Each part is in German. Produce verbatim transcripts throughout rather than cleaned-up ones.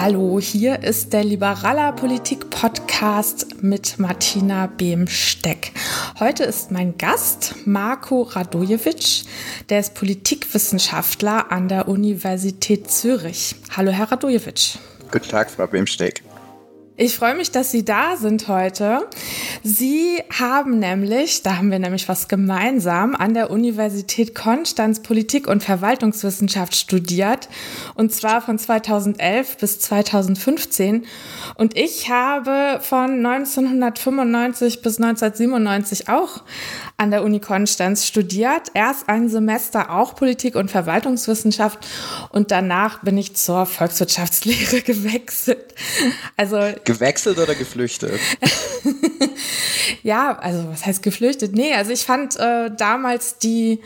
Hallo, hier ist der Liberaler Politik Podcast mit Martina Behm-Steck. Heute ist mein Gast Marko Radojevic, der ist Politikwissenschaftler an der Universität Zürich. Hallo, Herr Radojevic. Guten Tag, Frau Behm-Steck. Ich freue mich, dass Sie da sind heute. Sie haben nämlich, da haben wir nämlich was gemeinsam, an der Universität Konstanz Politik- und Verwaltungswissenschaft studiert, und zwar von zweitausendelf bis zweitausendfünfzehn. Und ich habe von neunzehnhundertfünfundneunzig bis neunzehnhundertsiebenundneunzig auch an der Uni Konstanz studiert. Erst ein Semester auch Politik- und Verwaltungswissenschaft und danach bin ich zur Volkswirtschaftslehre gewechselt. Also Gewechselt oder geflüchtet? Ja, also was heißt geflüchtet? Nee, also ich fand äh, damals die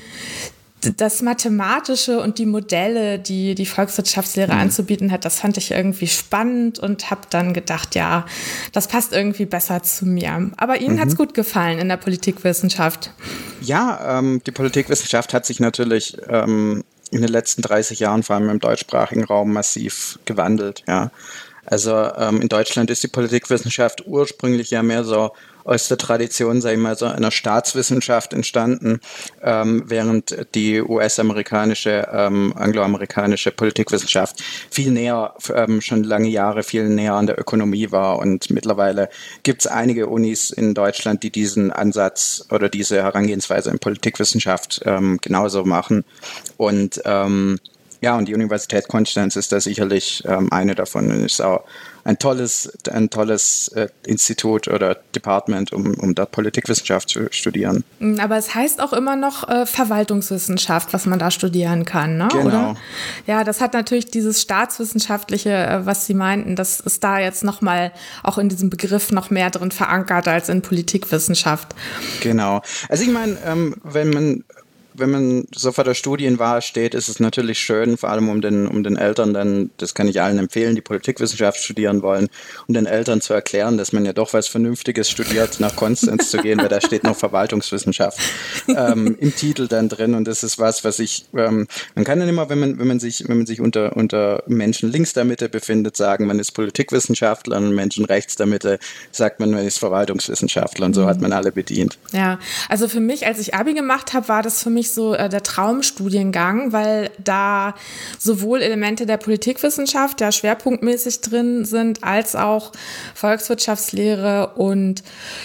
das Mathematische und die Modelle, die die Volkswirtschaftslehre mhm. anzubieten hat, das fand ich irgendwie spannend und habe dann gedacht, ja, das passt irgendwie besser zu mir. Aber Ihnen mhm. hat es gut gefallen in der Politikwissenschaft? Ja, ähm, die Politikwissenschaft hat sich natürlich ähm, in den letzten dreißig Jahren, vor allem im deutschsprachigen Raum, massiv gewandelt, ja. Also ähm, in Deutschland ist die Politikwissenschaft ursprünglich ja mehr so aus der Tradition, sage ich mal, so einer Staatswissenschaft entstanden, ähm, während die U S-amerikanische, ähm, angloamerikanische Politikwissenschaft viel näher, ähm, schon lange Jahre viel näher an der Ökonomie war. Und mittlerweile gibt es einige Unis in Deutschland, die diesen Ansatz oder diese Herangehensweise in Politikwissenschaft ähm, genauso machen. Und ähm, Ja, und die Universität Konstanz ist da sicherlich ähm, eine davon und ist auch ein tolles, ein tolles äh, Institut oder Department, um, um da Politikwissenschaft zu studieren. Aber es heißt auch immer noch äh, Verwaltungswissenschaft, was man da studieren kann, ne? Genau. Oder? Ja, das hat natürlich dieses Staatswissenschaftliche, äh, was Sie meinten, das ist da jetzt nochmal auch in diesem Begriff noch mehr drin verankert als in Politikwissenschaft. Genau. Also ich meine, ähm, wenn man Wenn man so vor der Studienwahl steht, ist es natürlich schön, vor allem um den, um den Eltern dann, das kann ich allen empfehlen, die Politikwissenschaft studieren wollen, um den Eltern zu erklären, dass man ja doch was Vernünftiges studiert, nach Konstanz zu gehen, weil da steht noch Verwaltungswissenschaft ähm, im Titel dann drin, und das ist was, was ich, ähm, man kann dann immer, wenn man, wenn man sich, wenn man sich unter, unter Menschen links der Mitte befindet, sagen, man ist Politikwissenschaftler, und Menschen rechts der Mitte sagt man, man ist Verwaltungswissenschaftler, und so hat man alle bedient. Ja, also für mich, als ich Abi gemacht habe, war das für mich so äh, der Traumstudiengang, weil da sowohl Elemente der Politikwissenschaft ja schwerpunktmäßig drin sind, als auch Volkswirtschaftslehre und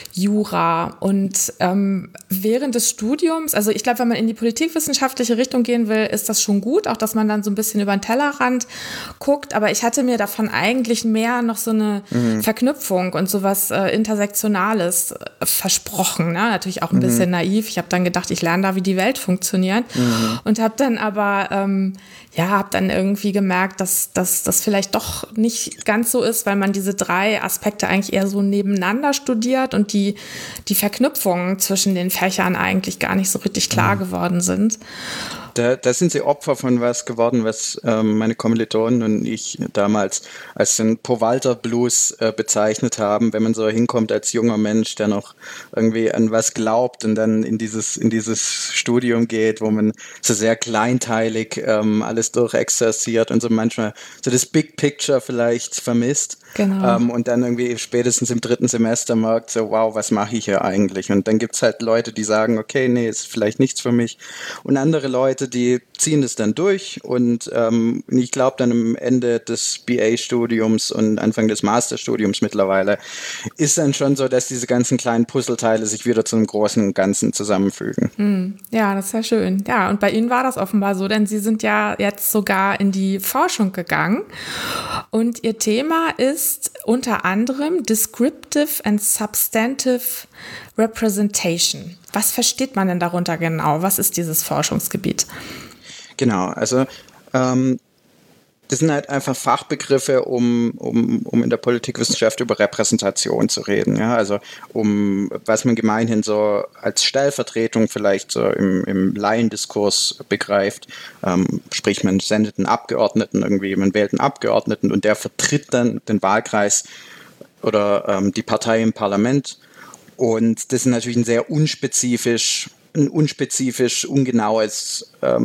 Jura. Und ähm, während des Studiums, also ich glaube, wenn man in die politikwissenschaftliche Richtung gehen will, ist das schon gut, auch dass man dann so ein bisschen über den Tellerrand guckt, aber ich hatte mir davon eigentlich mehr noch so eine mhm. Verknüpfung und sowas äh, Intersektionales äh, versprochen, ne? Natürlich auch ein mhm. bisschen naiv. Ich habe dann gedacht, ich lerne da, wie die Welt funktioniert. funktioniert mhm. und habe dann aber ähm, ja, habe dann irgendwie gemerkt, dass, dass das vielleicht doch nicht ganz so ist, weil man diese drei Aspekte eigentlich eher so nebeneinander studiert und die, die Verknüpfungen zwischen den Fächern eigentlich gar nicht so richtig klar mhm. geworden sind. Da, da sind sie Opfer von was geworden, was ähm, meine Kommilitonen und ich damals als den Po-Walter-Blues äh, bezeichnet haben, wenn man so hinkommt als junger Mensch, der noch irgendwie an was glaubt und dann in dieses, in dieses Studium geht, wo man so sehr kleinteilig ähm, alles durchexerziert und so manchmal so das Big Picture vielleicht vermisst. Genau. Ähm, und dann irgendwie spätestens im dritten Semester merkt so, wow, was mache ich hier eigentlich? Und dann gibt es halt Leute, die sagen, okay, nee, ist vielleicht nichts für mich. Und andere Leute, die ziehen es dann durch und ähm, ich glaube dann am Ende des B A-Studiums und Anfang des Masterstudiums mittlerweile ist dann schon so, dass diese ganzen kleinen Puzzleteile sich wieder zu einem großen Ganzen zusammenfügen. Hm. Ja, das ist ja schön. Ja, und bei Ihnen war das offenbar so, denn Sie sind ja jetzt sogar in die Forschung gegangen und Ihr Thema ist unter anderem Descriptive and Substantive Representation. Was versteht man denn darunter genau? Was ist dieses Forschungsgebiet? Genau, also ähm, das sind halt einfach Fachbegriffe, um, um, um in der Politikwissenschaft über Repräsentation zu reden. Ja? Also um was man gemeinhin so als Stellvertretung vielleicht so im, im Laiendiskurs begreift. Ähm, sprich, man sendet einen Abgeordneten irgendwie, man wählt einen Abgeordneten und der vertritt dann den Wahlkreis oder ähm, die Partei im Parlament. Und das ist natürlich ein sehr unspezifisch, ein unspezifisch, ungenaues ähm,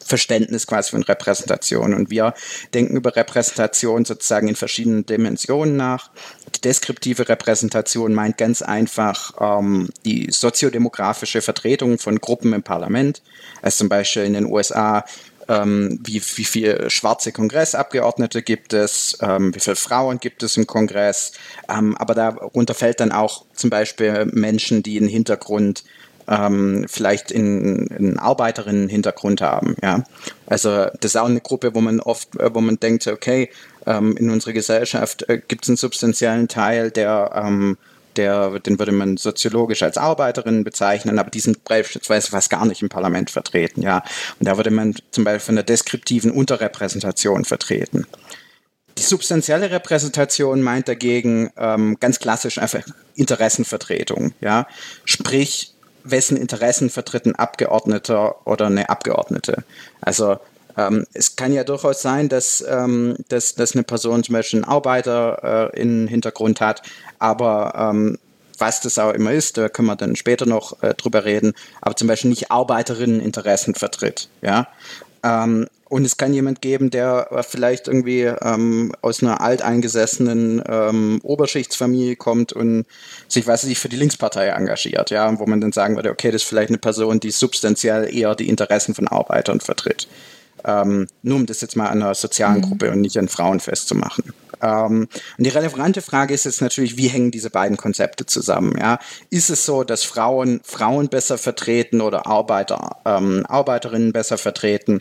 Verständnis quasi von Repräsentation. Und wir denken über Repräsentation sozusagen in verschiedenen Dimensionen nach. Die deskriptive Repräsentation meint ganz einfach ähm, die soziodemografische Vertretung von Gruppen im Parlament. Also zum Beispiel in den U S A, ähm, wie, wie viele schwarze Kongressabgeordnete gibt es, ähm, wie viele Frauen gibt es im Kongress. Ähm, aber darunter fällt dann auch zum Beispiel Menschen, die einen Hintergrund Ähm, vielleicht in, in Arbeiterinnen-Hintergrund haben, ja. Also das ist auch eine Gruppe, wo man oft, äh, wo man denkt, okay, ähm, in unserer Gesellschaft äh, gibt es einen substanziellen Teil, der, ähm, der, den würde man soziologisch als Arbeiterinnen bezeichnen, aber die sind beispielsweise fast gar nicht im Parlament vertreten, ja. Und da würde man zum Beispiel von der deskriptiven Unterrepräsentation vertreten. Die substanzielle Repräsentation meint dagegen ähm, ganz klassisch einfach Interessenvertretung, ja. Sprich, wessen Interessen vertritt ein Abgeordneter oder eine Abgeordnete. Also ähm, es kann ja durchaus sein, dass, ähm, dass, dass eine Person zum Beispiel einen Arbeiter äh, im Hintergrund hat, aber ähm, was das auch immer ist, da können wir dann später noch äh, drüber reden, aber zum Beispiel nicht Arbeiterinneninteressen vertritt. Ja? Ähm, und es kann jemand geben, der vielleicht irgendwie ähm, aus einer alteingesessenen ähm, Oberschichtsfamilie kommt und sich, weiß ich, für die Linkspartei engagiert, ja, wo man dann sagen würde, okay, das ist vielleicht eine Person, die substanziell eher die Interessen von Arbeitern vertritt. Ähm, nur um das jetzt mal an einer sozialen Gruppe und nicht an Frauen festzumachen. Ähm, und die relevante Frage ist jetzt natürlich, wie hängen diese beiden Konzepte zusammen? Ja? Ist es so, dass Frauen Frauen besser vertreten oder Arbeiter ähm, Arbeiterinnen besser vertreten,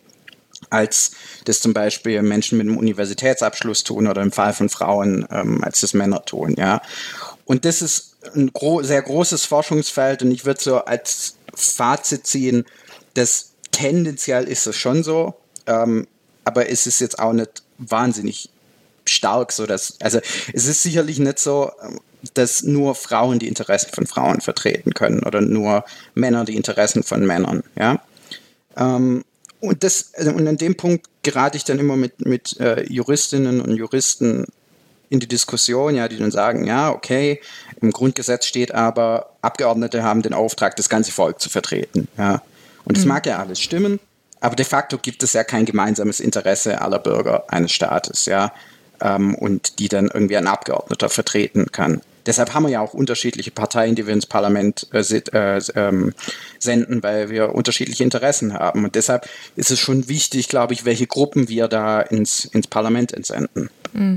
als das zum Beispiel Menschen mit einem Universitätsabschluss tun oder im Fall von Frauen, ähm, als das Männer tun, ja. Und das ist ein gro- sehr großes Forschungsfeld und ich würde so als Fazit ziehen, dass tendenziell ist es schon so, ähm, aber es ist jetzt auch nicht wahnsinnig stark so, dass, also es ist sicherlich nicht so, dass nur Frauen die Interessen von Frauen vertreten können oder nur Männer die Interessen von Männern, ja. Ähm, Und, das, und an dem Punkt gerate ich dann immer mit, mit äh, Juristinnen und Juristen in die Diskussion, ja, die dann sagen, ja, okay, im Grundgesetz steht aber, Abgeordnete haben den Auftrag, das ganze Volk zu vertreten. Ja. Und das mhm. mag ja alles stimmen, aber de facto gibt es ja kein gemeinsames Interesse aller Bürger eines Staates, ja, ähm, und die dann irgendwie ein Abgeordneter vertreten kann. Deshalb haben wir ja auch unterschiedliche Parteien, die wir ins Parlament äh, äh, ähm, senden, weil wir unterschiedliche Interessen haben. Und deshalb ist es schon wichtig, glaube ich, welche Gruppen wir da ins, ins Parlament entsenden.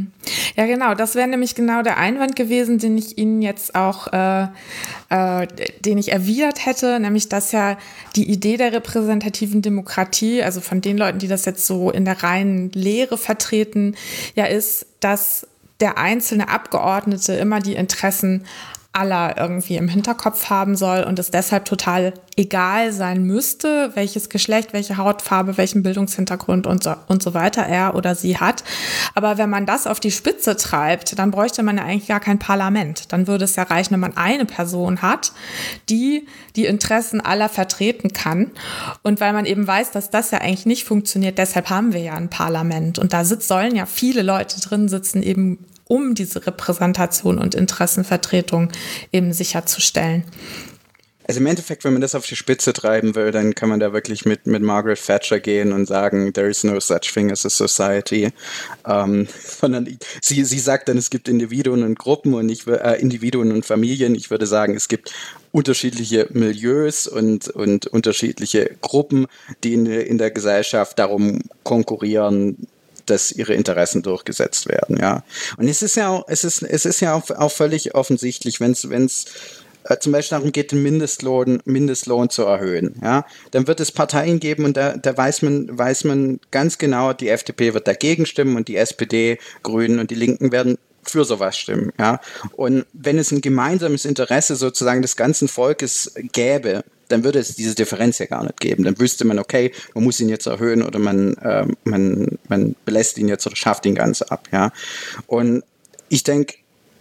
Ja, genau. Das wäre nämlich genau der Einwand gewesen, den ich Ihnen jetzt auch, äh, äh, den ich erwidert hätte, nämlich dass ja die Idee der repräsentativen Demokratie, also von den Leuten, die das jetzt so in der reinen Lehre vertreten, ja ist, dass der einzelne Abgeordnete immer die Interessen aller irgendwie im Hinterkopf haben soll und es deshalb total egal sein müsste, welches Geschlecht, welche Hautfarbe, welchen Bildungshintergrund und so, und so weiter er oder sie hat. Aber wenn man das auf die Spitze treibt, dann bräuchte man ja eigentlich gar kein Parlament. Dann würde es ja reichen, wenn man eine Person hat, die die Interessen aller vertreten kann. Und weil man eben weiß, dass das ja eigentlich nicht funktioniert, deshalb haben wir ja ein Parlament. Und da sitz, sollen ja viele Leute drin sitzen, eben um diese Repräsentation und Interessenvertretung eben sicherzustellen. Also im Endeffekt, wenn man das auf die Spitze treiben will, dann kann man da wirklich mit, mit Margaret Thatcher gehen und sagen, there is no such thing as a society. Ähm, sondern sie, sie sagt dann, es gibt Individuen und Gruppen und ich, äh, Individuen und Familien. Ich würde sagen, es gibt unterschiedliche Milieus und, und unterschiedliche Gruppen, die in, in der Gesellschaft darum konkurrieren, dass ihre Interessen durchgesetzt werden, ja. Und es ist ja auch, es ist, es ist ja auch, auch völlig offensichtlich, wenn es, wenn es äh, zum Beispiel darum geht, den Mindestlohn, Mindestlohn zu erhöhen, ja, dann wird es Parteien geben und da, da weiß man, weiß man ganz genau, die F D P wird dagegen stimmen und die S P D, Grünen und die Linken werden für sowas stimmen, ja. Und wenn es ein gemeinsames Interesse sozusagen des ganzen Volkes gäbe, dann würde es diese Differenz ja gar nicht geben. Dann wüsste man, okay, man muss ihn jetzt erhöhen oder man, äh, man, man belässt ihn jetzt oder schafft ihn ganz ab. Ja? Und ich denke,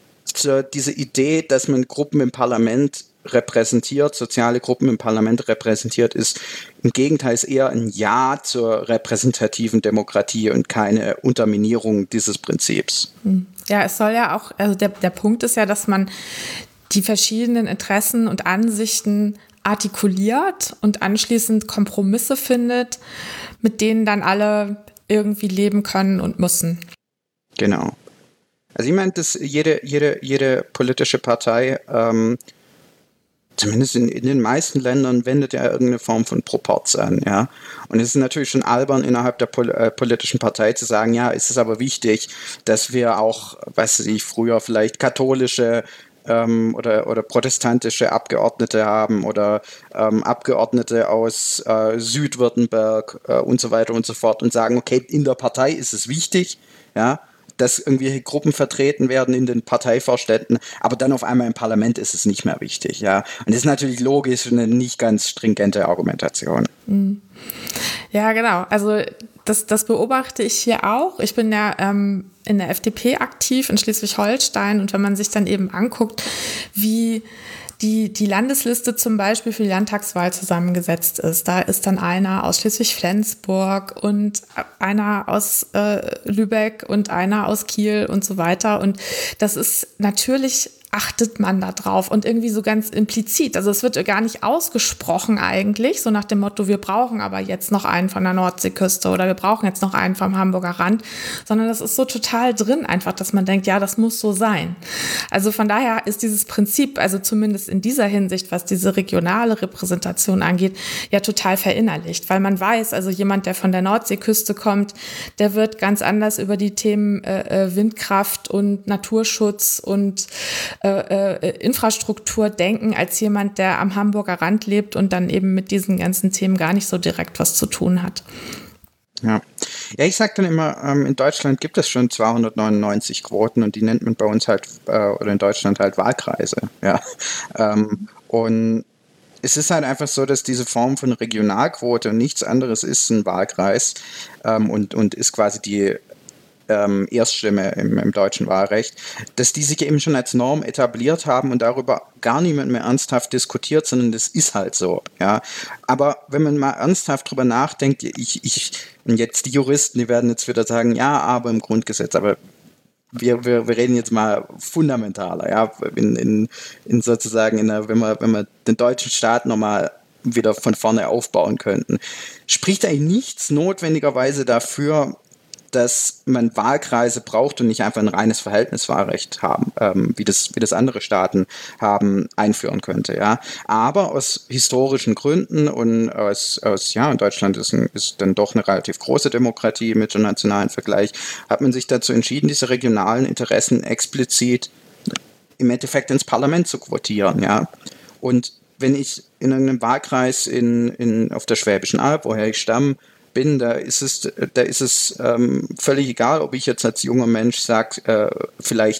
so diese Idee, dass man Gruppen im Parlament repräsentiert, soziale Gruppen im Parlament repräsentiert, ist im Gegenteil ist eher ein Ja zur repräsentativen Demokratie und keine Unterminierung dieses Prinzips. Ja, es soll ja auch, also der, der Punkt ist ja, dass man die verschiedenen Interessen und Ansichten artikuliert und anschließend Kompromisse findet, mit denen dann alle irgendwie leben können und müssen. Genau. Also ich meine, dass jede, jede, jede politische Partei, ähm, zumindest in, in den meisten Ländern, wendet ja irgendeine Form von Proporz an, ja. Und es ist natürlich schon albern, innerhalb der Pol- äh, politischen Partei zu sagen, ja, ist es aber wichtig, dass wir auch, weiß ich, früher vielleicht katholische ähm, oder, oder protestantische Abgeordnete haben oder ähm, Abgeordnete aus äh, Südwürttemberg äh, und so weiter und so fort und sagen, okay, in der Partei ist es wichtig, ja, dass irgendwelche Gruppen vertreten werden in den Parteivorständen, aber dann auf einmal im Parlament ist es nicht mehr wichtig, ja. Und das ist natürlich logisch eine nicht ganz stringente Argumentation. Ja, genau. Also das, das beobachte ich hier auch. Ich bin ja ähm, in der F D P aktiv in Schleswig-Holstein und wenn man sich dann eben anguckt, wie die, die Landesliste zum Beispiel für die Landtagswahl zusammengesetzt ist. Da ist dann einer aus Schleswig-Flensburg und einer aus äh, Lübeck und einer aus Kiel und so weiter. Und das ist natürlich, achtet man da drauf und irgendwie so ganz implizit. Also es wird gar nicht ausgesprochen eigentlich, so nach dem Motto, wir brauchen aber jetzt noch einen von der Nordseeküste oder wir brauchen jetzt noch einen vom Hamburger Rand, sondern das ist so total drin einfach, dass man denkt, ja, das muss so sein. Also von daher ist dieses Prinzip, also zumindest in dieser Hinsicht, was diese regionale Repräsentation angeht, ja total verinnerlicht, weil man weiß, also jemand, der von der Nordseeküste kommt, der wird ganz anders über die Themen äh, Windkraft und Naturschutz und Äh, Infrastruktur denken als jemand, der am Hamburger Rand lebt und dann eben mit diesen ganzen Themen gar nicht so direkt was zu tun hat. Ja, ja, ich sage dann immer, ähm, in Deutschland gibt es schon zweihundertneunundneunzig Quoten und die nennt man bei uns halt, äh, oder in Deutschland halt Wahlkreise. Ja. Ähm, und es ist halt einfach so, dass diese Form von Regionalquote und nichts anderes ist ein Wahlkreis ähm, und, und ist quasi die Ähm, Erststimme im, im deutschen Wahlrecht, dass die sich eben schon als Norm etabliert haben und darüber gar niemand mehr ernsthaft diskutiert, sondern das ist halt so, ja. Aber wenn man mal ernsthaft drüber nachdenkt, ich, ich, und jetzt die Juristen, die werden jetzt wieder sagen, ja, aber im Grundgesetz, aber wir, wir, wir reden jetzt mal fundamentaler, ja, in, in, in sozusagen, in der, wenn wir, wenn wir den deutschen Staat nochmal wieder von vorne aufbauen könnten, spricht eigentlich nichts notwendigerweise dafür, dass man Wahlkreise braucht und nicht einfach ein reines Verhältniswahlrecht haben, ähm, wie das, wie das andere Staaten haben, einführen könnte, ja. Aber aus historischen Gründen und aus, aus ja, in Deutschland ist, ein, ist dann doch eine relativ große Demokratie mit dem nationalen Vergleich, hat man sich dazu entschieden, diese regionalen Interessen explizit im Endeffekt ins Parlament zu quotieren, ja. Und wenn ich in einem Wahlkreis in, in, auf der Schwäbischen Alb, woher ich stamme, bin, da ist es, da ist es ähm, völlig egal, ob ich jetzt als junger Mensch sage, äh, vielleicht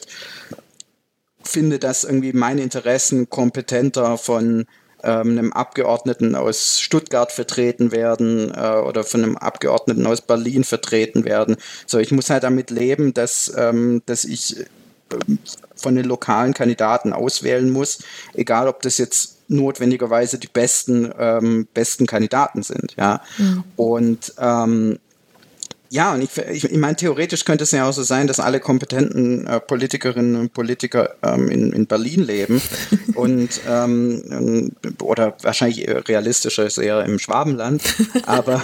finde, dass irgendwie meine Interessen kompetenter von ähm, einem Abgeordneten aus Stuttgart vertreten werden äh, oder von einem Abgeordneten aus Berlin vertreten werden. So, ich muss halt damit leben, dass, ähm, dass ich äh, von den lokalen Kandidaten auswählen muss, egal ob das jetzt notwendigerweise die besten, ähm, besten Kandidaten sind, ja. Mhm. Und ähm, ja, und ich, ich, ich meine, theoretisch könnte es ja auch so sein, dass alle kompetenten äh, Politikerinnen und Politiker ähm, in, in Berlin leben und ähm, oder wahrscheinlich realistischer ist eher im Schwabenland, aber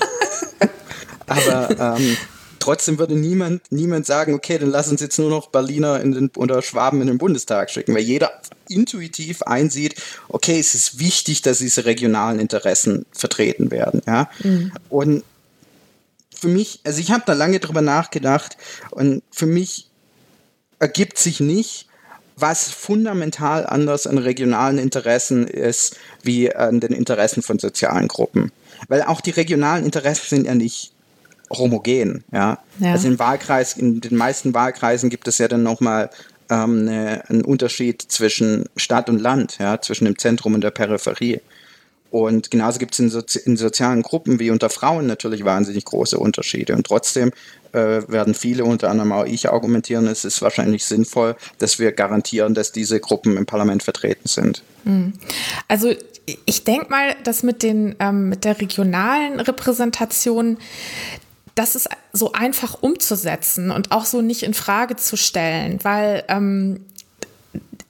aber ähm, trotzdem würde niemand, niemand sagen, okay, dann lass uns jetzt nur noch Berliner in den, oder Schwaben in den Bundestag schicken, weil jeder intuitiv einsieht, okay, es ist wichtig, dass diese regionalen Interessen vertreten werden. Ja? Mhm. Und für mich, also ich habe da lange drüber nachgedacht und für mich ergibt sich nicht, was fundamental anders an regionalen Interessen ist, wie an den Interessen von sozialen Gruppen. Weil auch die regionalen Interessen sind ja nicht homogen, ja? Ja. Also im Wahlkreis, in den meisten Wahlkreisen gibt es ja dann nochmal ähm, eine, einen Unterschied zwischen Stadt und Land, ja, zwischen dem Zentrum und der Peripherie. Und genauso gibt es in, Sozi- in sozialen Gruppen wie unter Frauen natürlich wahnsinnig große Unterschiede. Und trotzdem äh, werden viele, unter anderem auch ich, argumentieren, es ist wahrscheinlich sinnvoll, dass wir garantieren, dass diese Gruppen im Parlament vertreten sind. Also ich denke mal, dass mit, den, ähm, mit der regionalen Repräsentation, das ist so einfach umzusetzen und auch so nicht in Frage zu stellen, weil ähm,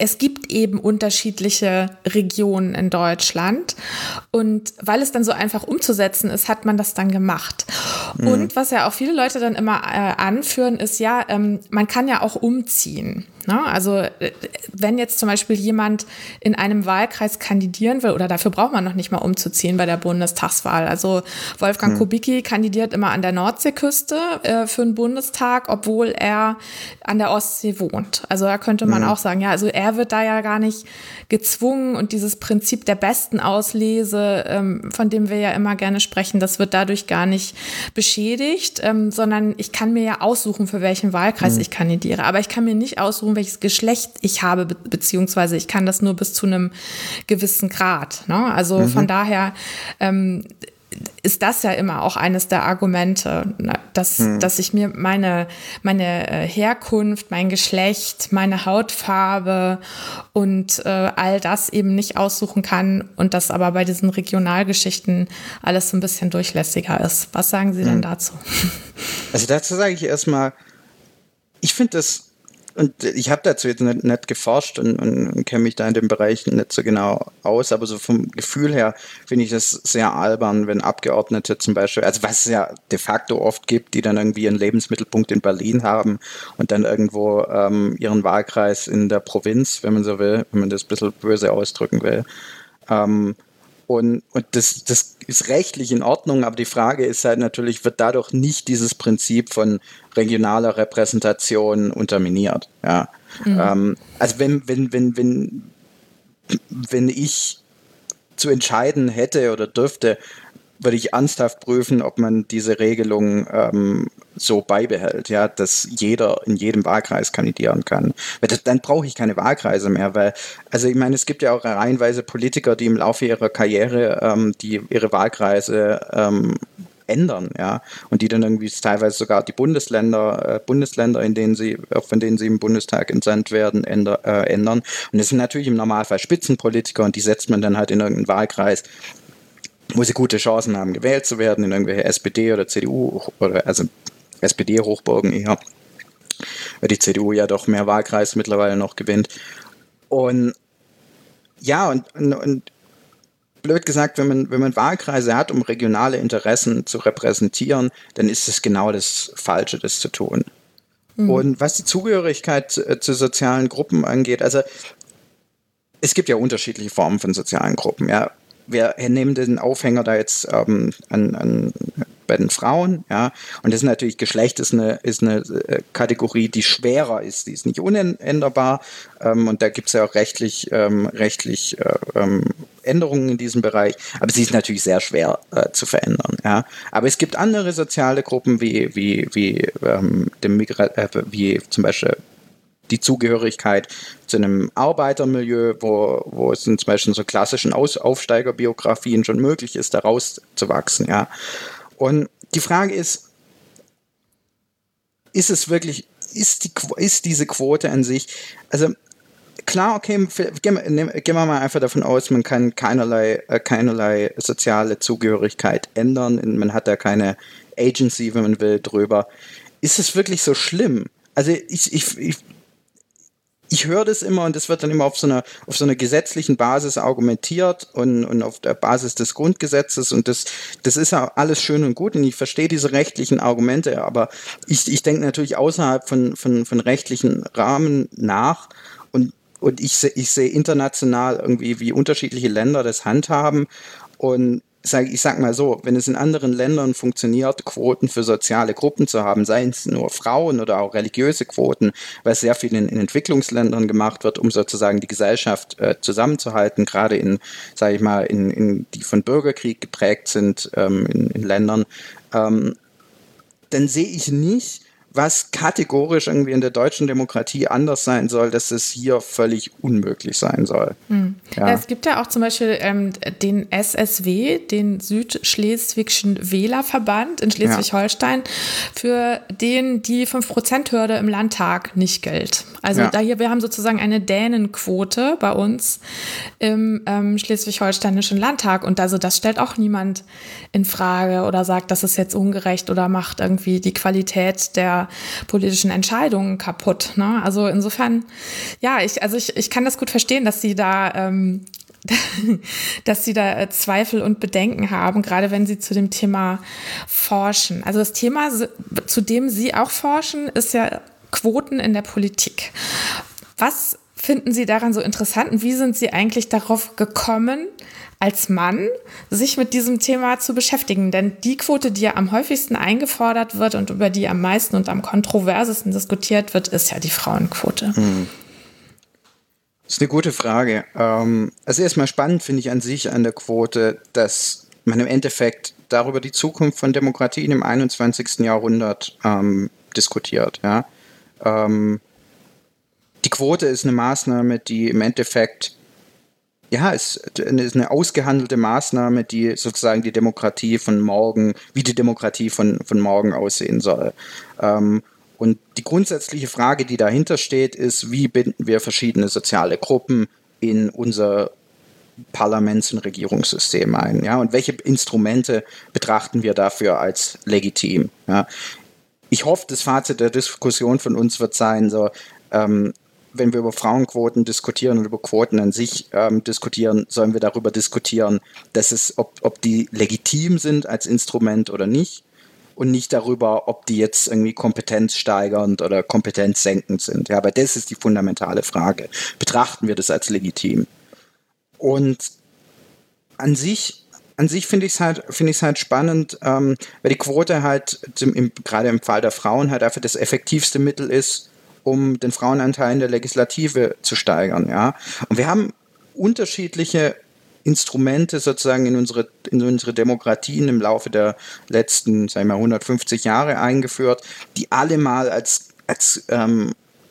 es gibt eben unterschiedliche Regionen in Deutschland und weil es dann so einfach umzusetzen ist, hat man das dann gemacht. Mhm. Und was ja auch viele Leute dann immer äh, anführen, ist ja, ähm, man kann ja auch umziehen. Ne? Also äh, wenn jetzt zum Beispiel jemand in einem Wahlkreis kandidieren will, oder dafür braucht man noch nicht mal umzuziehen bei der Bundestagswahl. Also Wolfgang mhm. Kubicki kandidiert immer an der Nordseeküste äh, für den Bundestag, obwohl er an der Ostsee wohnt. Also da könnte man mhm. auch sagen, ja, also er wird da ja gar nicht gezwungen und dieses Prinzip der besten Auslese, ähm, von dem wir ja immer gerne sprechen, das wird dadurch gar nicht beschädigt, ähm, sondern ich kann mir ja aussuchen, für welchen Wahlkreis mhm. ich kandidiere. Aber ich kann mir nicht aussuchen, welches Geschlecht ich habe, be- beziehungsweise ich kann das nur bis zu einem gewissen Grad. Ne? Also mhm. von daher ähm, ist das ja immer auch eines der Argumente, dass, hm. dass ich mir meine, meine Herkunft, mein Geschlecht, meine Hautfarbe und äh, all das eben nicht aussuchen kann und das aber bei diesen Regionalgeschichten alles so ein bisschen durchlässiger ist. Was sagen Sie hm. denn dazu? Also dazu sage ich erstmal, ich finde das, und ich habe dazu jetzt nicht, nicht geforscht und, und, und kenne mich da in dem Bereich nicht so genau aus, aber so vom Gefühl her finde ich das sehr albern, wenn Abgeordnete zum Beispiel, also was es ja de facto oft gibt, die dann irgendwie einen Lebensmittelpunkt in Berlin haben und dann irgendwo ähm, ihren Wahlkreis in der Provinz, wenn man so will, wenn man das ein bisschen böse ausdrücken will. Ähm, Und, und das, das ist rechtlich in Ordnung, aber die Frage ist halt natürlich, wird dadurch nicht dieses Prinzip von regionaler Repräsentation unterminiert? Ja. Mhm. Ähm, also wenn, wenn, wenn, wenn, wenn ich zu entscheiden hätte oder dürfte, würde ich ernsthaft prüfen, ob man diese Regelung ähm, so beibehält, ja, dass jeder in jedem Wahlkreis kandidieren kann. Weil das, dann brauche ich keine Wahlkreise mehr, weil, also ich meine, es gibt ja auch reihenweise Politiker, die im Laufe ihrer Karriere ähm, die ihre Wahlkreise ähm, ändern, ja, und die dann irgendwie teilweise sogar die Bundesländer, äh, Bundesländer, in denen sie, von denen sie im Bundestag entsandt werden, änder, äh, ändern. Und das sind natürlich im Normalfall Spitzenpolitiker und die setzt man dann halt in irgendeinen Wahlkreis, wo sie gute Chancen haben, gewählt zu werden, in irgendwelche S P D oder C D U, oder also S P D-Hochburgen eher, weil die C D U ja doch mehr Wahlkreise mittlerweile noch gewinnt. Und ja, und, und, und blöd gesagt, wenn man, wenn man Wahlkreise hat, um regionale Interessen zu repräsentieren, dann ist es genau das Falsche, das zu tun. Mhm. Und was die Zugehörigkeit zu, zu sozialen Gruppen angeht, also es gibt ja unterschiedliche Formen von sozialen Gruppen, ja. Wir nehmen den Aufhänger da jetzt ähm, an, an, bei den Frauen, ja, und das ist natürlich, Geschlecht ist eine, ist eine Kategorie, die schwerer ist, die ist nicht unänderbar, ähm, und da gibt es ja auch rechtlich, ähm, rechtlich äh, ähm, Änderungen in diesem Bereich, aber sie ist natürlich sehr schwer äh, zu verändern, ja. Aber es gibt andere soziale Gruppen, wie, wie, wie, ähm, dem Migra- äh, wie zum Beispiel die Zugehörigkeit zu einem Arbeitermilieu, wo, wo es in zum Beispiel so klassischen Aus- Aufsteigerbiografien schon möglich ist, da rauszuwachsen, ja. Und die Frage ist, ist es wirklich, ist, die, ist diese Quote an sich, also klar, okay, gehen wir, gehen wir mal einfach davon aus, man kann keinerlei, äh, keinerlei soziale Zugehörigkeit ändern, man hat da keine Agency, wenn man will, drüber. Ist es wirklich so schlimm? Also ich, ich, ich Ich höre das immer und das wird dann immer auf so einer, auf so einer gesetzlichen Basis argumentiert und, und auf der Basis des Grundgesetzes und das, das ist ja alles schön und gut und ich verstehe diese rechtlichen Argumente, aber ich, ich denke natürlich außerhalb von, von, von rechtlichen Rahmen nach und, und ich, seh, ich sehe international irgendwie, wie unterschiedliche Länder das handhaben und Sag, ich sag mal so, wenn es in anderen Ländern funktioniert, Quoten für soziale Gruppen zu haben, seien es nur Frauen oder auch religiöse Quoten, weil sehr viel in, in Entwicklungsländern gemacht wird, um sozusagen die Gesellschaft äh, zusammenzuhalten, gerade in, sage ich mal, in, in die von Bürgerkrieg geprägt sind, ähm, in, in Ländern, ähm, dann sehe ich nicht, was kategorisch irgendwie in der deutschen Demokratie anders sein soll, dass es hier völlig unmöglich sein soll. Hm. Ja. Ja, es gibt ja auch zum Beispiel ähm, den S S W, den Südschleswigschen Wählerverband in Schleswig-Holstein, ja. für den die fünf Prozent Hürde im Landtag nicht gilt. Also ja. da hier, wir haben sozusagen eine Dänenquote bei uns im ähm, Schleswig-Holsteinischen Landtag und also das stellt auch niemand in Frage oder sagt, das ist jetzt ungerecht oder macht irgendwie die Qualität der ihrer politischen Entscheidungen kaputt. Ne? Also insofern, ja, ich, also ich, ich kann das gut verstehen, dass sie da, ähm, dass sie da Zweifel und Bedenken haben, gerade wenn sie zu dem Thema forschen. Also das Thema, zu dem Sie auch forschen, ist ja Quoten in der Politik. Was finden Sie daran so interessant und wie sind Sie eigentlich darauf gekommen, als Mann sich mit diesem Thema zu beschäftigen? Denn die Quote, die ja am häufigsten eingefordert wird und über die am meisten und am kontroversesten diskutiert wird, ist ja die Frauenquote. Hm. Das ist eine gute Frage. Also erstmal spannend finde ich an sich an der Quote, dass man im Endeffekt darüber die Zukunft von Demokratien im einundzwanzigsten Jahrhundert ähm, diskutiert. Ja? Ähm, die Quote ist eine Maßnahme, die im Endeffekt, ja, ist eine ausgehandelte Maßnahme, die sozusagen die Demokratie von morgen, wie die Demokratie von, von morgen aussehen soll. Ähm, und die grundsätzliche Frage, die dahinter steht, ist, wie binden wir verschiedene soziale Gruppen in unser Parlaments- und Regierungssystem ein, ja, und welche Instrumente betrachten wir dafür als legitim, ja. Ich hoffe, das Fazit der Diskussion von uns wird sein, so, ähm, wenn wir über Frauenquoten diskutieren und über Quoten an sich ähm, diskutieren, sollen wir darüber diskutieren, dass es, ob, ob die legitim sind als Instrument oder nicht und nicht darüber, ob die jetzt irgendwie kompetenzsteigernd oder kompetenzsenkend sind. Ja, aber das ist die fundamentale Frage. Betrachten wir das als legitim? Und an sich, an sich finde ich es halt, finde ich es halt spannend, ähm, weil die Quote halt zum, im, gerade im Fall der Frauen halt einfach das effektivste Mittel ist, um den Frauenanteil in der Legislative zu steigern, ja. Und wir haben unterschiedliche Instrumente sozusagen in unsere, in unsere Demokratien im Laufe der letzten, sagen wir mal, hundertfünfzig Jahre eingeführt, die alle mal als, als, ähm,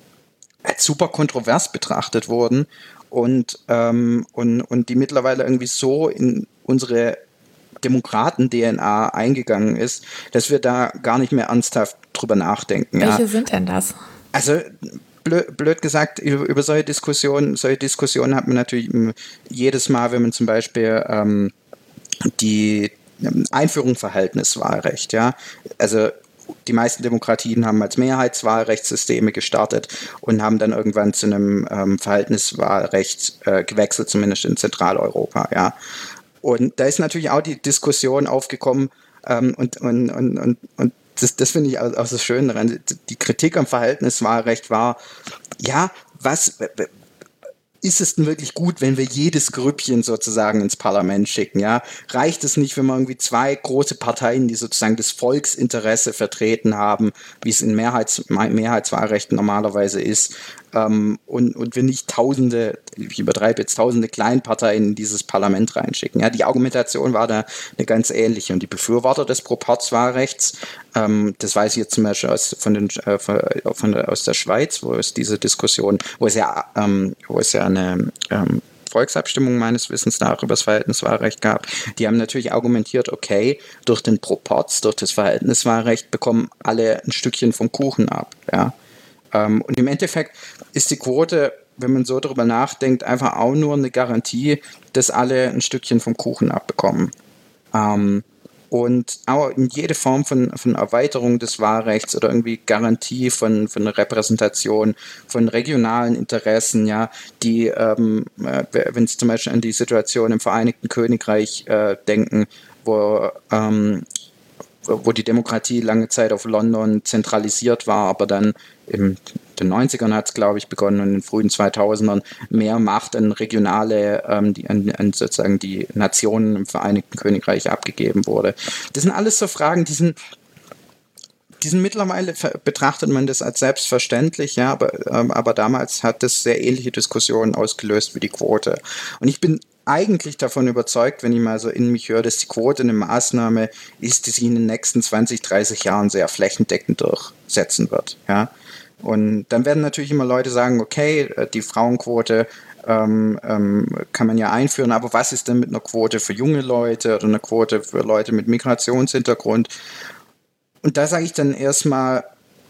als super kontrovers betrachtet wurden und, ähm, und, und die mittlerweile irgendwie so in unsere Demokraten-D N A eingegangen ist, dass wir da gar nicht mehr ernsthaft drüber nachdenken. Welche ja. sind denn das? Also blöd, blöd gesagt, über, über solche Diskussionen, solche Diskussionen hat man natürlich jedes Mal, wenn man zum Beispiel ähm, die Einführung Verhältniswahlrecht, ja, also die meisten Demokratien haben als Mehrheitswahlrechtssysteme gestartet und haben dann irgendwann zu einem ähm, Verhältniswahlrecht äh, gewechselt, zumindest in Zentraleuropa, ja. Und da ist natürlich auch die Diskussion aufgekommen ähm, und, und, und, und, und Das, das finde ich auch, auch so schön daran. Die Kritik am Verhältniswahlrecht war, ja, was ist es denn wirklich gut, wenn wir jedes Grüppchen sozusagen ins Parlament schicken, ja? Reicht es nicht, wenn wir irgendwie zwei große Parteien, die sozusagen das Volksinteresse vertreten haben, wie es in Mehrheits, Mehrheitswahlrechten normalerweise ist, ähm, und, und wir nicht tausende, ich übertreibe jetzt, tausende Kleinparteien in dieses Parlament reinschicken, ja? Die Argumentation war da eine ganz ähnliche und die Befürworter des Proporzwahlrechts, ähm, das weiß ich jetzt zum Beispiel aus, von den, äh, von, von der, aus der Schweiz, wo es diese Diskussion, wo es ja, ähm, wo es ja eine ähm, Volksabstimmung meines Wissens nach über das Verhältniswahlrecht gab, die haben natürlich argumentiert, okay, durch den Proporz, durch das Verhältniswahlrecht bekommen alle ein Stückchen vom Kuchen ab, ja. Ähm, und im Endeffekt ist die Quote, wenn man so darüber nachdenkt, einfach auch nur eine Garantie, dass alle ein Stückchen vom Kuchen abbekommen. Ähm, Und auch in jede Form von, von Erweiterung des Wahlrechts oder irgendwie Garantie von, von Repräsentation, von regionalen Interessen, ja, die, ähm, wenn Sie zum Beispiel an die Situation im Vereinigten Königreich äh, denken, wo, ähm, wo die Demokratie lange Zeit auf London zentralisiert war, aber dann in den neunzigern hat es, glaube ich, begonnen und in den frühen zweitausendern mehr Macht an regionale, ähm, die, an, an sozusagen die Nationen im Vereinigten Königreich abgegeben wurde. Das sind alles so Fragen, die sind, die sind mittlerweile betrachtet man das als selbstverständlich, ja, aber, ähm, aber damals hat das sehr ähnliche Diskussionen ausgelöst wie die Quote. Und ich bin eigentlich davon überzeugt, wenn ich mal so in mich höre, dass die Quote eine Maßnahme ist, die sich in den nächsten zwanzig, dreißig Jahren sehr flächendeckend durchsetzen wird, ja. Und dann werden natürlich immer Leute sagen, okay, die Frauenquote ähm, ähm, kann man ja einführen, aber was ist denn mit einer Quote für junge Leute oder einer Quote für Leute mit Migrationshintergrund? Und da sage ich dann erstmal,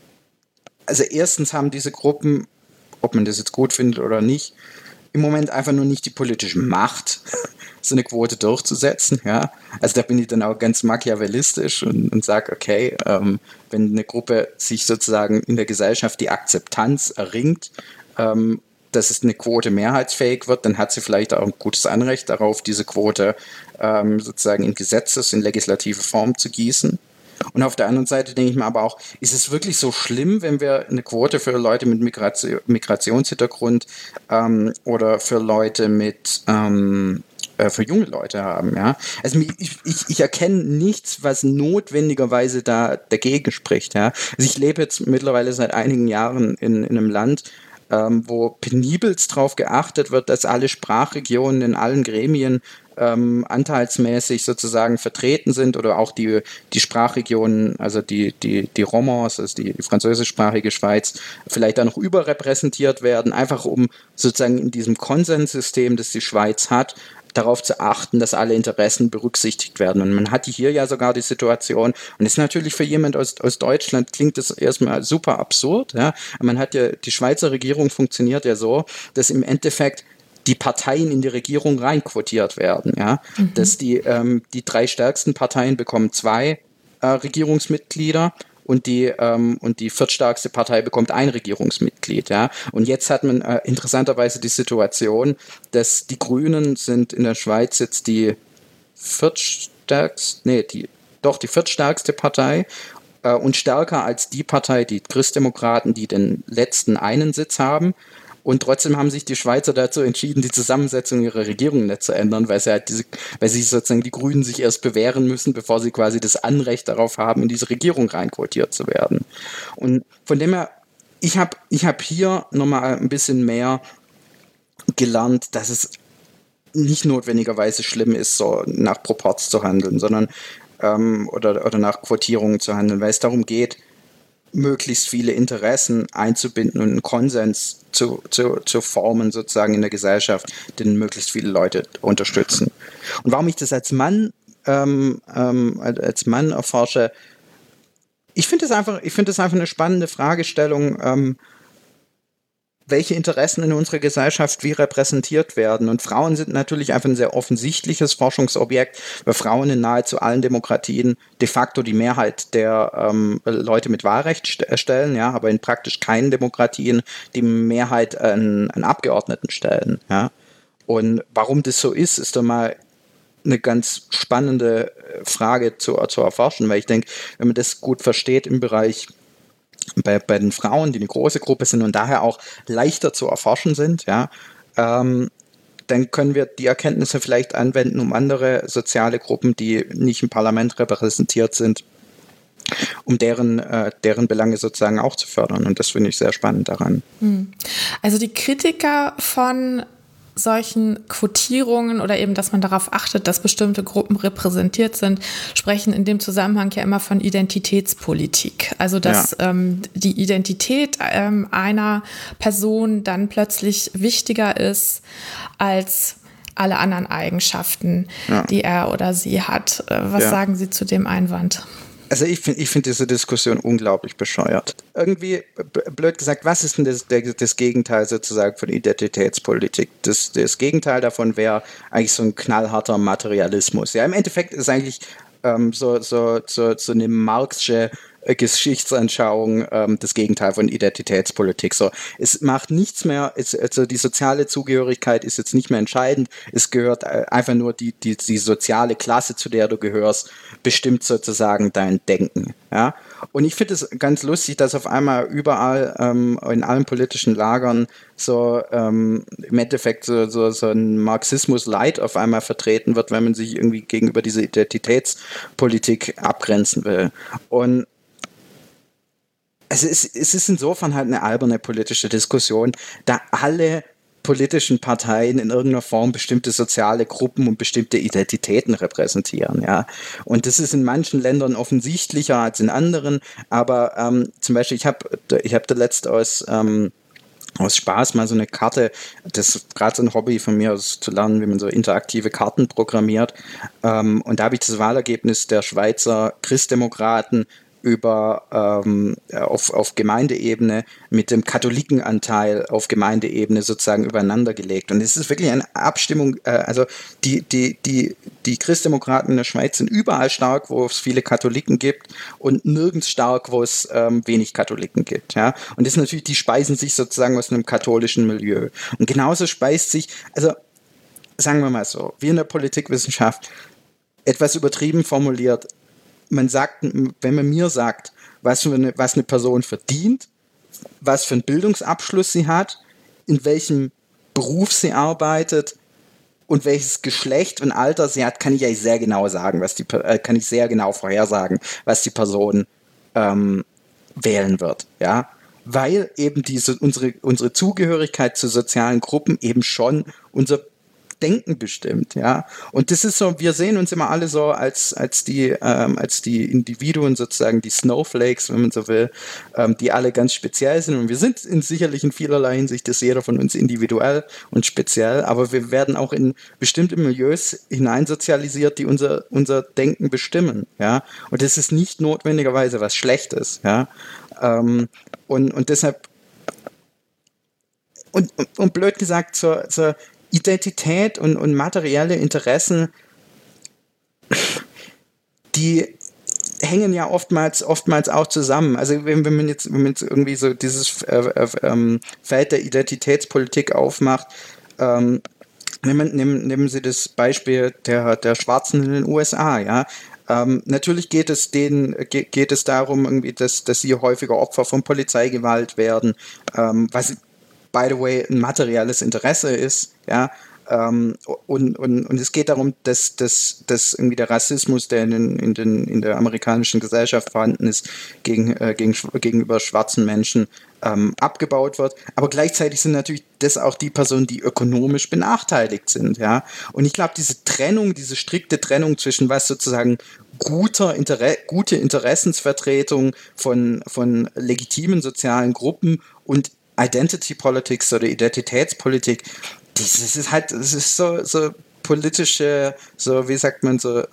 also erstens haben diese Gruppen, ob man das jetzt gut findet oder nicht, im Moment einfach nur nicht die politische Macht, so eine Quote durchzusetzen. Ja? Also da bin ich dann auch ganz machiavellistisch und, und sage, okay, ähm, wenn eine Gruppe sich sozusagen in der Gesellschaft die Akzeptanz erringt, ähm, dass es eine Quote mehrheitsfähig wird, dann hat sie vielleicht auch ein gutes Anrecht darauf, diese Quote ähm, sozusagen in Gesetzes-, in legislative Form zu gießen. Und auf der anderen Seite denke ich mir aber auch, ist es wirklich so schlimm, wenn wir eine Quote für Leute mit Migration, Migrationshintergrund ähm, oder für Leute mit, ähm, äh, für junge Leute haben, ja? Also ich, ich, ich erkenne nichts, was notwendigerweise da dagegen spricht, ja? Also ich lebe jetzt mittlerweile seit einigen Jahren in, in einem Land, ähm, wo penibelst darauf geachtet wird, dass alle Sprachregionen in allen Gremien ähm, anteilsmäßig sozusagen vertreten sind oder auch die, die Sprachregionen, also die, die, die Romans, also die, die französischsprachige Schweiz, vielleicht da noch überrepräsentiert werden, einfach um sozusagen in diesem Konsenssystem, das die Schweiz hat, darauf zu achten, dass alle Interessen berücksichtigt werden. Und man hatte hier ja sogar die Situation, und ist natürlich für jemand aus, aus Deutschland, klingt das erstmal super absurd, ja. Man hat ja, die Schweizer Regierung funktioniert ja so, dass im Endeffekt die Parteien in die Regierung reinquotiert werden, ja. Mhm. Dass die, ähm, die drei stärksten Parteien bekommen zwei äh, Regierungsmitglieder und die, ähm, und die viertstärkste Partei bekommt ein Regierungsmitglied, ja. Und jetzt hat man äh, interessanterweise die Situation, dass die Grünen sind in der Schweiz jetzt die viertstärkste, nee, die, doch die viertstärkste Partei äh, und stärker als die Partei, die Christdemokraten, die den letzten einen Sitz haben. Und trotzdem haben sich die Schweizer dazu entschieden, die Zusammensetzung ihrer Regierung nicht zu ändern, weil sie halt diese, weil sie sozusagen die Grünen sich erst bewähren müssen, bevor sie quasi das Anrecht darauf haben, in diese Regierung reinquotiert zu werden. Und von dem her, ich habe ich hab hier nochmal ein bisschen mehr gelernt, dass es nicht notwendigerweise schlimm ist, so nach Proporz zu handeln, sondern ähm, oder, oder nach Quotierungen zu handeln, weil es darum geht, möglichst viele Interessen einzubinden und einen Konsens zu, zu, zu formen, sozusagen in der Gesellschaft, den möglichst viele Leute unterstützen. Und warum ich das als Mann, ähm, ähm, als Mann erforsche, ich finde das einfach, ich finde das einfach eine spannende Fragestellung, ähm, welche Interessen in unserer Gesellschaft wie repräsentiert werden. Und Frauen sind natürlich einfach ein sehr offensichtliches Forschungsobjekt, weil Frauen in nahezu allen Demokratien de facto die Mehrheit der ähm, Leute mit Wahlrecht st- stellen, ja, aber in praktisch keinen Demokratien die Mehrheit an, an Abgeordneten stellen. Ja. Und warum das so ist, ist doch mal eine ganz spannende Frage zu, zu erforschen, weil ich denke, wenn man das gut versteht im Bereich Bei, bei den Frauen, die eine große Gruppe sind und daher auch leichter zu erforschen sind, ja, ähm, dann können wir die Erkenntnisse vielleicht anwenden, um andere soziale Gruppen, die nicht im Parlament repräsentiert sind, um deren, äh, deren Belange sozusagen auch zu fördern. Und das finde ich sehr spannend daran. Also die Kritiker von solchen Quotierungen oder eben, dass man darauf achtet, dass bestimmte Gruppen repräsentiert sind, sprechen in dem Zusammenhang ja immer von Identitätspolitik. Also dass ja. ähm, die Identität ähm, einer Person dann plötzlich wichtiger ist als alle anderen Eigenschaften, ja. die er oder sie hat. Was ja. sagen Sie zu dem Einwand? Also ich finde ich find diese Diskussion unglaublich bescheuert. Irgendwie, blöd gesagt, was ist denn das, das Gegenteil sozusagen von Identitätspolitik? Das, das Gegenteil davon wäre eigentlich so ein knallharter Materialismus. Ja, im Endeffekt ist eigentlich ähm, so, so, so, so eine marxische Geschichtsanschauung ähm, das Gegenteil von Identitätspolitik. So, es macht nichts mehr, es, also die soziale Zugehörigkeit ist jetzt nicht mehr entscheidend, es gehört einfach nur die, die, die soziale Klasse, zu der du gehörst, bestimmt sozusagen dein Denken. Ja? Und ich finde es ganz lustig, dass auf einmal überall ähm, in allen politischen Lagern so ähm, im Endeffekt so, so, so ein Marxismus-Light auf einmal vertreten wird, wenn man sich irgendwie gegenüber dieser Identitätspolitik abgrenzen will. Und Also es, es ist insofern halt eine alberne politische Diskussion, da alle politischen Parteien in irgendeiner Form bestimmte soziale Gruppen und bestimmte Identitäten repräsentieren, ja. Und das ist in manchen Ländern offensichtlicher als in anderen, aber ähm, zum Beispiel, ich habe ich hab da letzt aus ähm, aus Spaß mal so eine Karte, das ist gerade so ein Hobby von mir, aus zu lernen, wie man so interaktive Karten programmiert. Ähm, und da habe ich das Wahlergebnis der Schweizer Christdemokraten über ähm, auf, auf Gemeindeebene mit dem Katholikenanteil auf Gemeindeebene sozusagen übereinander gelegt. Und es ist wirklich eine Abstimmung, äh, also die, die, die, die Christdemokraten in der Schweiz sind überall stark, wo es viele Katholiken gibt und nirgends stark, wo es ähm, wenig Katholiken gibt. Ja? Und das ist natürlich, die speisen sich sozusagen aus einem katholischen Milieu. Und genauso speist sich, also sagen wir mal so, wir in der Politikwissenschaft, etwas übertrieben formuliert, man sagt, wenn man mir sagt, was, für eine, was eine Person verdient, was für einen Bildungsabschluss sie hat, in welchem Beruf sie arbeitet und welches Geschlecht und Alter sie hat, kann ich eigentlich sehr genau sagen, was die, äh, kann ich sehr genau vorhersagen, was die Person ähm, wählen wird, ja, weil eben diese, unsere, unsere Zugehörigkeit zu sozialen Gruppen eben schon unser Denken bestimmt, ja. Und das ist so, wir sehen uns immer alle so als, als die, ähm, als die Individuen sozusagen, die Snowflakes, wenn man so will, ähm, die alle ganz speziell sind. Und wir sind in sicherlich in vielerlei Hinsicht, ist jeder von uns individuell und speziell, aber wir werden auch in bestimmte Milieus hineinsozialisiert, die unser, unser Denken bestimmen, ja. Und das ist nicht notwendigerweise was Schlechtes, ja. Ähm, und, und deshalb, und, und, und blöd gesagt, zur, zur Identität und, und materielle Interessen, die hängen ja oftmals, oftmals auch zusammen. Also wenn, wenn man jetzt, wenn man jetzt irgendwie so dieses äh, äh, Feld der Identitätspolitik aufmacht, ähm, nehmen, nehmen, nehmen Sie das Beispiel der, der Schwarzen in den U S A, ja. Ähm, natürlich geht es denen, ge- geht es darum, irgendwie, dass, dass sie häufiger Opfer von Polizeigewalt werden, ähm, was by the way, ein materielles Interesse ist, ja, ähm, und, und, und es geht darum, dass, dass, dass irgendwie der Rassismus, der in, den, in, den, in der amerikanischen Gesellschaft vorhanden ist, gegen, äh, gegen, gegenüber schwarzen Menschen ähm, abgebaut wird, aber gleichzeitig sind natürlich das auch die Personen, die ökonomisch benachteiligt sind, ja, und ich glaube, diese Trennung, diese strikte Trennung zwischen was sozusagen guter Inter- gute Interessensvertretung von, von legitimen sozialen Gruppen und Identity Politics oder Identitätspolitik, das ist halt, das ist so, so politische, so, wie sagt man, so,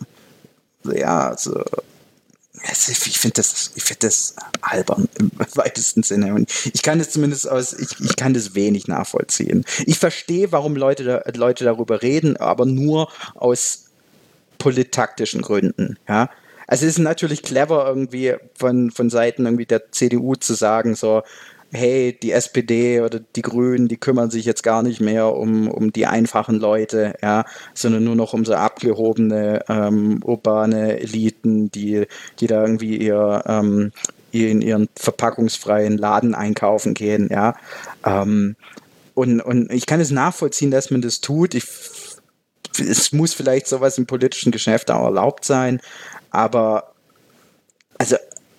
ja, so, ich finde das, ich finde das albern im weitesten Sinne. Und ich kann das zumindest aus, ich, ich kann das wenig nachvollziehen. Ich verstehe, warum Leute, da, Leute darüber reden, aber nur aus polittaktischen Gründen, ja. Also es ist natürlich clever irgendwie von, von Seiten irgendwie der C D U zu sagen, so, hey, die S P D oder die Grünen, die kümmern sich jetzt gar nicht mehr um, um die einfachen Leute, ja, sondern nur noch um so abgehobene, ähm, urbane Eliten, die, die da irgendwie ihr, ähm, in ihren verpackungsfreien Laden einkaufen gehen, ja. Ähm, und, und ich kann es nachvollziehen, dass man das tut. Ich, es muss vielleicht sowas im politischen Geschäft auch erlaubt sein, aber also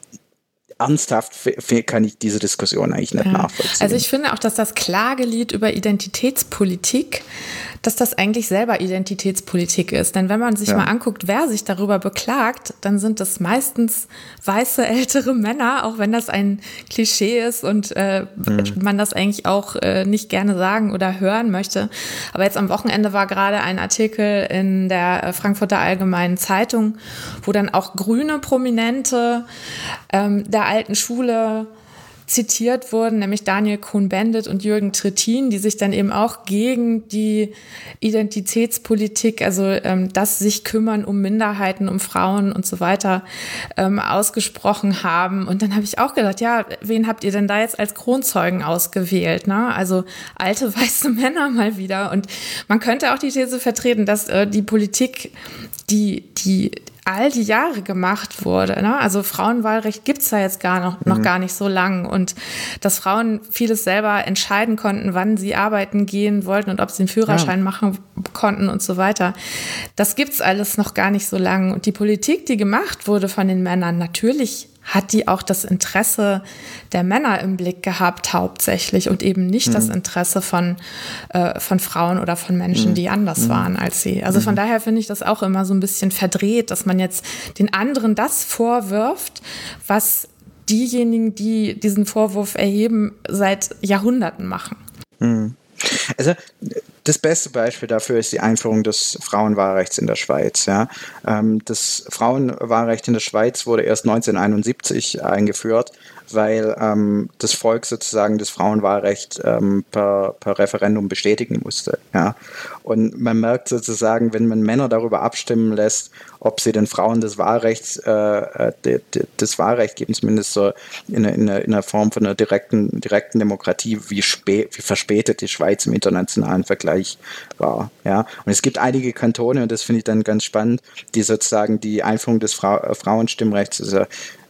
ernsthaft kann ich diese Diskussion eigentlich nicht ja. nachvollziehen. Also ich finde auch, dass das Klagelied über Identitätspolitik, dass das eigentlich selber Identitätspolitik ist. Denn wenn man sich ja. mal anguckt, wer sich darüber beklagt, dann sind das meistens weiße, ältere Männer, auch wenn das ein Klischee ist und äh, mhm. man das eigentlich auch äh, nicht gerne sagen oder hören möchte. Aber jetzt am Wochenende war gerade ein Artikel in der Frankfurter Allgemeinen Zeitung, wo dann auch grüne Prominente ähm, der alten Schule zitiert wurden, nämlich Daniel Cohn-Bendit und Jürgen Trittin, die sich dann eben auch gegen die Identitätspolitik, also ähm, das sich kümmern um Minderheiten, um Frauen und so weiter, ähm, ausgesprochen haben. Und dann habe ich auch gedacht, ja, wen habt ihr denn da jetzt als Kronzeugen ausgewählt? Ne? Also alte weiße Männer mal wieder. Und man könnte auch die These vertreten, dass äh, die Politik, die, die all die Jahre gemacht wurde. Ne? Also Frauenwahlrecht gibt es da jetzt gar noch, noch mhm. gar nicht so lang. Und dass Frauen vieles selber entscheiden konnten, wann sie arbeiten gehen wollten und ob sie einen Führerschein ja. machen konnten und so weiter. Das gibt es alles noch gar nicht so lang. Und die Politik, die gemacht wurde von den Männern, natürlich hat die auch das Interesse der Männer im Blick gehabt hauptsächlich und eben nicht mhm. das Interesse von, äh, von Frauen oder von Menschen, mhm. die anders mhm. waren als sie. Also von mhm. daher finde ich das auch immer so ein bisschen verdreht, dass man jetzt den anderen das vorwirft, was diejenigen, die diesen Vorwurf erheben, seit Jahrhunderten machen. Mhm. Also das beste Beispiel dafür ist die Einführung des Frauenwahlrechts in der Schweiz. Ja. Das Frauenwahlrecht in der Schweiz wurde erst neunzehnhunderteinundsiebzig eingeführt, weil ähm, das Volk sozusagen das Frauenwahlrecht ähm, per, per Referendum bestätigen musste. Ja. Und man merkt sozusagen, wenn man Männer darüber abstimmen lässt, ob sie den Frauen das Wahlrecht, äh, de, de, das Wahlrecht geben, zumindest so in, in, in einer Form von einer direkten, direkten Demokratie, wie, spä, wie verspätet die Schweiz im internationalen Vergleich war. Ja. Und es gibt einige Kantone, und das finde ich dann ganz spannend, die sozusagen die Einführung des Fra- Frauenstimmrechts, also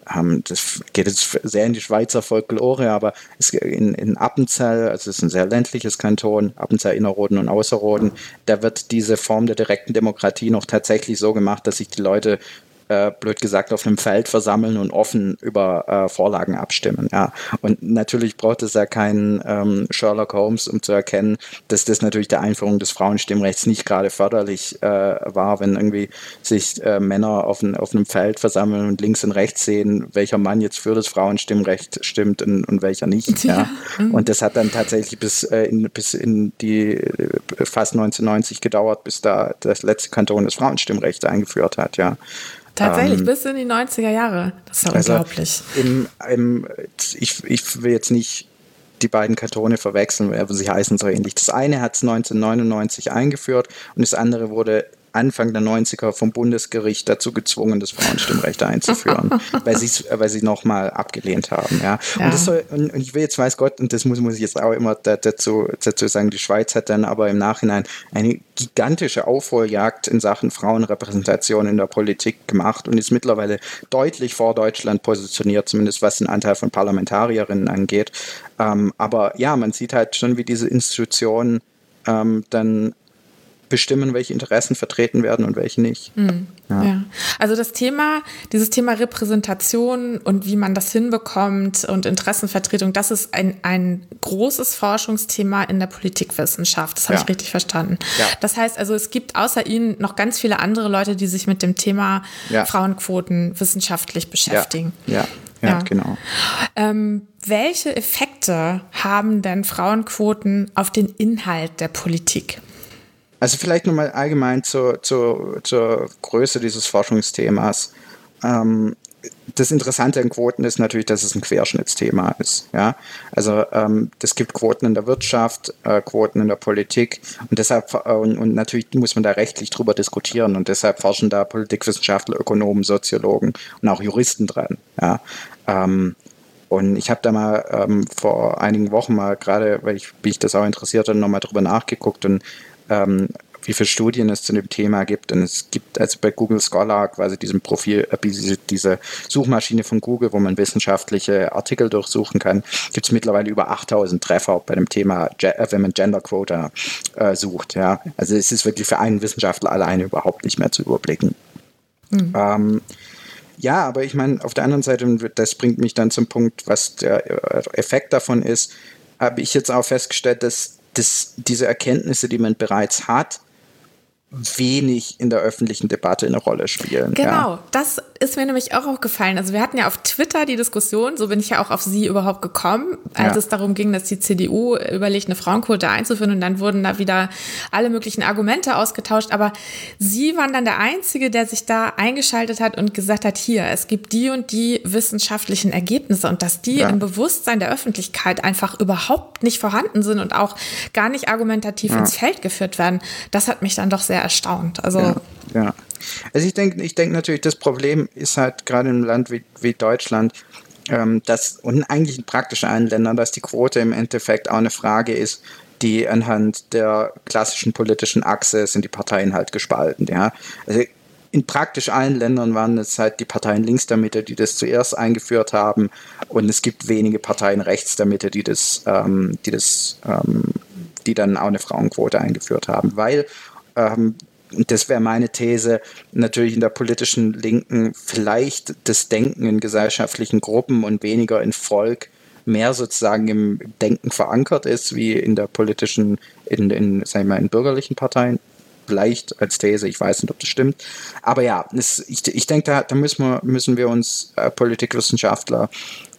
das geht jetzt sehr in die Schweizer Folklore, aber es in, in Appenzell, also es ist ein sehr ländliches Kanton, Appenzell Innerrhoden und Ausserrhoden, da wird diese Form der direkten Demokratie noch tatsächlich so gemacht, dass sich die Leute äh, blöd gesagt, auf einem Feld versammeln und offen über äh, Vorlagen abstimmen. Ja. Und natürlich braucht es ja keinen ähm, Sherlock Holmes, um zu erkennen, dass das natürlich der Einführung des Frauenstimmrechts nicht gerade förderlich äh, war, wenn irgendwie sich äh, Männer auf, ein, auf einem Feld versammeln und links und rechts sehen, welcher Mann jetzt für das Frauenstimmrecht stimmt und, und welcher nicht. Ja. Ja. Und das hat dann tatsächlich bis, äh, in, bis in die äh, fast neunzehnhundertneunzig gedauert, bis da das letzte Kanton das Frauenstimmrecht eingeführt hat. Ja. Tatsächlich, ähm, bis in die neunziger Jahre. Das ist ja also unglaublich. Im, im, ich, ich will jetzt nicht die beiden Kantone verwechseln, aber sie heißen so ähnlich. Das eine hat es neunzehnhundertneunundneunzig eingeführt und das andere wurde Anfang der neunziger vom Bundesgericht dazu gezwungen, das Frauenstimmrecht einzuführen, weil, weil sie nochmal abgelehnt haben. Ja. Ja. Und, das soll, und ich will jetzt, weiß Gott, und das muss, muss ich jetzt auch immer dazu, dazu sagen, die Schweiz hat dann aber im Nachhinein eine gigantische Aufholjagd in Sachen Frauenrepräsentation in der Politik gemacht und ist mittlerweile deutlich vor Deutschland positioniert, zumindest was den Anteil von Parlamentarierinnen angeht. Ähm, aber ja, man sieht halt schon, wie diese Institutionen ähm, dann bestimmen, welche Interessen vertreten werden und welche nicht. Mhm. Ja. Ja. Also das Thema, dieses Thema Repräsentation und wie man das hinbekommt und Interessenvertretung, das ist ein, ein großes Forschungsthema in der Politikwissenschaft. Das habe ja. ich richtig verstanden. Ja. Das heißt also, es gibt außer Ihnen noch ganz viele andere Leute, die sich mit dem Thema ja. Frauenquoten wissenschaftlich beschäftigen. Ja, ja, ja, ja. genau. Ähm, welche Effekte haben denn Frauenquoten auf den Inhalt der Politik? Also vielleicht nochmal allgemein zur, zur, zur Größe dieses Forschungsthemas. Ähm, das Interessante an Quoten ist natürlich, dass es ein Querschnittsthema ist. Ja? Also ähm, es gibt Quoten in der Wirtschaft, äh, Quoten in der Politik und deshalb äh, und, und natürlich muss man da rechtlich drüber diskutieren und deshalb forschen da Politikwissenschaftler, Ökonomen, Soziologen und auch Juristen dran. Ja? Ähm, Und ich habe da mal ähm, vor einigen Wochen mal gerade, weil ich mich das auch interessiert habe, nochmal drüber nachgeguckt und ähm, wie viele Studien es zu dem Thema gibt. Und es gibt also bei Google Scholar quasi diesen Profil, äh, diese, diese Suchmaschine von Google, wo man wissenschaftliche Artikel durchsuchen kann, gibt es mittlerweile über achttausend Treffer bei dem Thema, wenn man Gender Quota äh, sucht. Ja. Also es ist wirklich für einen Wissenschaftler alleine überhaupt nicht mehr zu überblicken. Mhm. Ähm, Ja, aber ich meine, auf der anderen Seite, das bringt mich dann zum Punkt, was der Effekt davon ist, habe ich jetzt auch festgestellt, dass, dass diese Erkenntnisse, die man bereits hat, wenig in der öffentlichen Debatte eine Rolle spielen. Genau, ja. Das ist mir nämlich auch aufgefallen. Also wir hatten ja auf Twitter die Diskussion, so bin ich ja auch auf Sie überhaupt gekommen, als ja. es darum ging, dass die C D U überlegt, eine Frauenquote einzuführen und dann wurden da wieder alle möglichen Argumente ausgetauscht. Aber Sie waren dann der Einzige, der sich da eingeschaltet hat und gesagt hat, hier, es gibt die und die wissenschaftlichen Ergebnisse und dass die ja. im Bewusstsein der Öffentlichkeit einfach überhaupt nicht vorhanden sind und auch gar nicht argumentativ ja. ins Feld geführt werden. Das hat mich dann doch sehr erstaunt. Also ja, ja. Also ich denke, ich denke natürlich, das Problem ist halt gerade in einem Land wie, wie Deutschland, ähm, dass, und eigentlich in praktisch allen Ländern, dass die Quote im Endeffekt auch eine Frage ist, die anhand der klassischen politischen Achse sind die Parteien halt gespalten. Ja? Also in praktisch allen Ländern waren es halt die Parteien links der Mitte, die das zuerst eingeführt haben, und es gibt wenige Parteien rechts der Mitte, die das, ähm, die das, ähm, die dann auch eine Frauenquote eingeführt haben, weil ähm, das wäre meine These, natürlich in der politischen Linken vielleicht das Denken in gesellschaftlichen Gruppen und weniger in Volk mehr sozusagen im Denken verankert ist, wie in der politischen, in, in, sagen wir mal, in bürgerlichen Parteien. Vielleicht als These, ich weiß nicht, ob das stimmt. Aber ja, das, ich, ich denke, da, da müssen wir, müssen wir uns äh, Politikwissenschaftler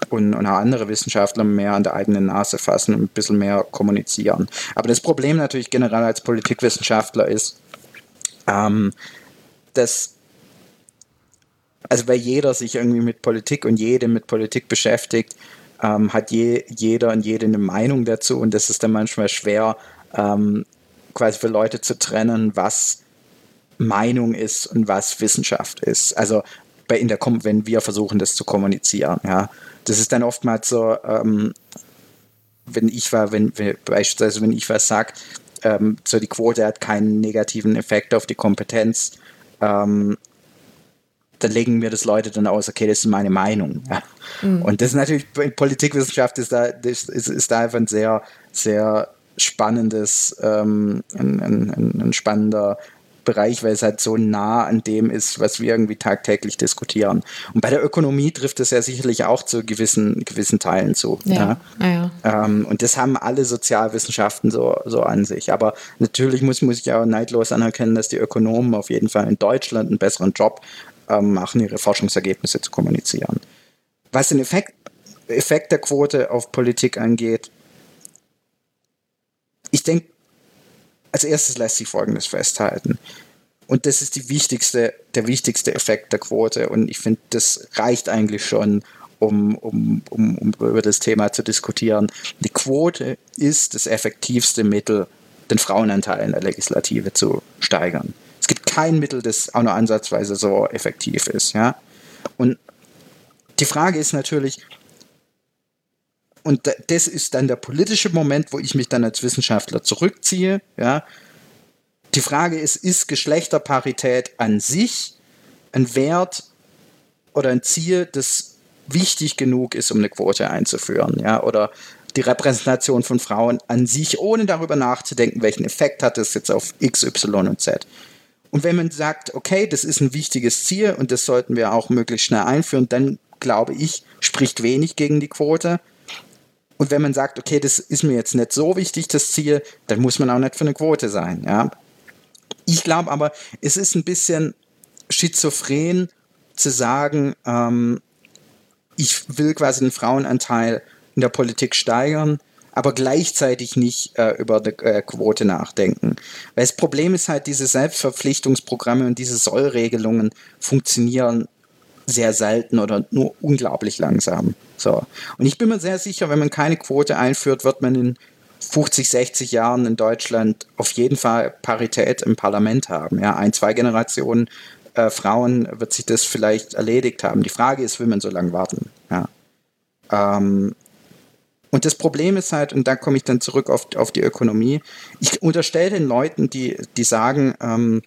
und, und auch andere Wissenschaftler mehr an der eigenen Nase fassen und ein bisschen mehr kommunizieren. Aber das Problem natürlich generell als Politikwissenschaftler ist, ähm, dass, also weil jeder sich irgendwie mit Politik und jede mit Politik beschäftigt, ähm, hat je, jeder und jede eine Meinung dazu und das ist dann manchmal schwer, ähm, quasi für Leute zu trennen, was Meinung ist und was Wissenschaft ist. Also bei in der wenn wir versuchen, das zu kommunizieren, ja. Das ist dann oftmals so, ähm, wenn ich war, wenn beispielsweise wenn ich was sage, ähm, so die Quote hat keinen negativen Effekt auf die Kompetenz, ähm, dann legen mir das Leute dann aus, okay, das ist meine Meinung. Ja. Mhm. Und das ist natürlich, Politikwissenschaft ist da, das ist, ist da einfach ein sehr, sehr spannendes, ähm, ein, ein, ein spannender Bereich, weil es halt so nah an dem ist, was wir irgendwie tagtäglich diskutieren. Und bei der Ökonomie trifft es ja sicherlich auch zu gewissen, gewissen Teilen zu. Ja. Ja. Ja. Ähm, und das haben alle Sozialwissenschaften so, so an sich. Aber natürlich muss, muss ich auch neidlos anerkennen, dass die Ökonomen auf jeden Fall in Deutschland einen besseren Job ähm, machen, ihre Forschungsergebnisse zu kommunizieren. Was den Effekt, Effekt der Quote auf Politik angeht, ich denke, als erstes lässt sich Folgendes festhalten. Und das ist die wichtigste, der wichtigste Effekt der Quote. Und ich finde, das reicht eigentlich schon, um, um, um, um über das Thema zu diskutieren. Die Quote ist das effektivste Mittel, den Frauenanteil in der Legislative zu steigern. Es gibt kein Mittel, das auch nur ansatzweise so effektiv ist. Ja? Und die Frage ist natürlich, und das ist dann der politische Moment, wo ich mich dann als Wissenschaftler zurückziehe. Ja. Die Frage ist, ist Geschlechterparität an sich ein Wert oder ein Ziel, das wichtig genug ist, um eine Quote einzuführen? Ja? Oder die Repräsentation von Frauen an sich, ohne darüber nachzudenken, welchen Effekt hat das jetzt auf X, Y und Z. Und wenn man sagt, okay, das ist ein wichtiges Ziel und das sollten wir auch möglichst schnell einführen, dann glaube ich, spricht wenig gegen die Quote. Und wenn man sagt, okay, das ist mir jetzt nicht so wichtig, das Ziel, dann muss man auch nicht für eine Quote sein. Ja? Ich glaube aber, es ist ein bisschen schizophren zu sagen, ähm, ich will quasi den Frauenanteil in der Politik steigern, aber gleichzeitig nicht äh, über die äh, Quote nachdenken. Weil das Problem ist halt, diese Selbstverpflichtungsprogramme und diese Sollregelungen funktionieren sehr selten oder nur unglaublich langsam. So. Und ich bin mir sehr sicher, wenn man keine Quote einführt, wird man in fünfzig, sechzig Jahren in Deutschland auf jeden Fall Parität im Parlament haben. Ja, ein, zwei Generationen äh, Frauen wird sich das vielleicht erledigt haben. Die Frage ist, will man so lange warten? Ja. Ähm, und das Problem ist halt, und da komme ich dann zurück auf, auf die Ökonomie, ich unterstelle den Leuten, die, die sagen, ähm,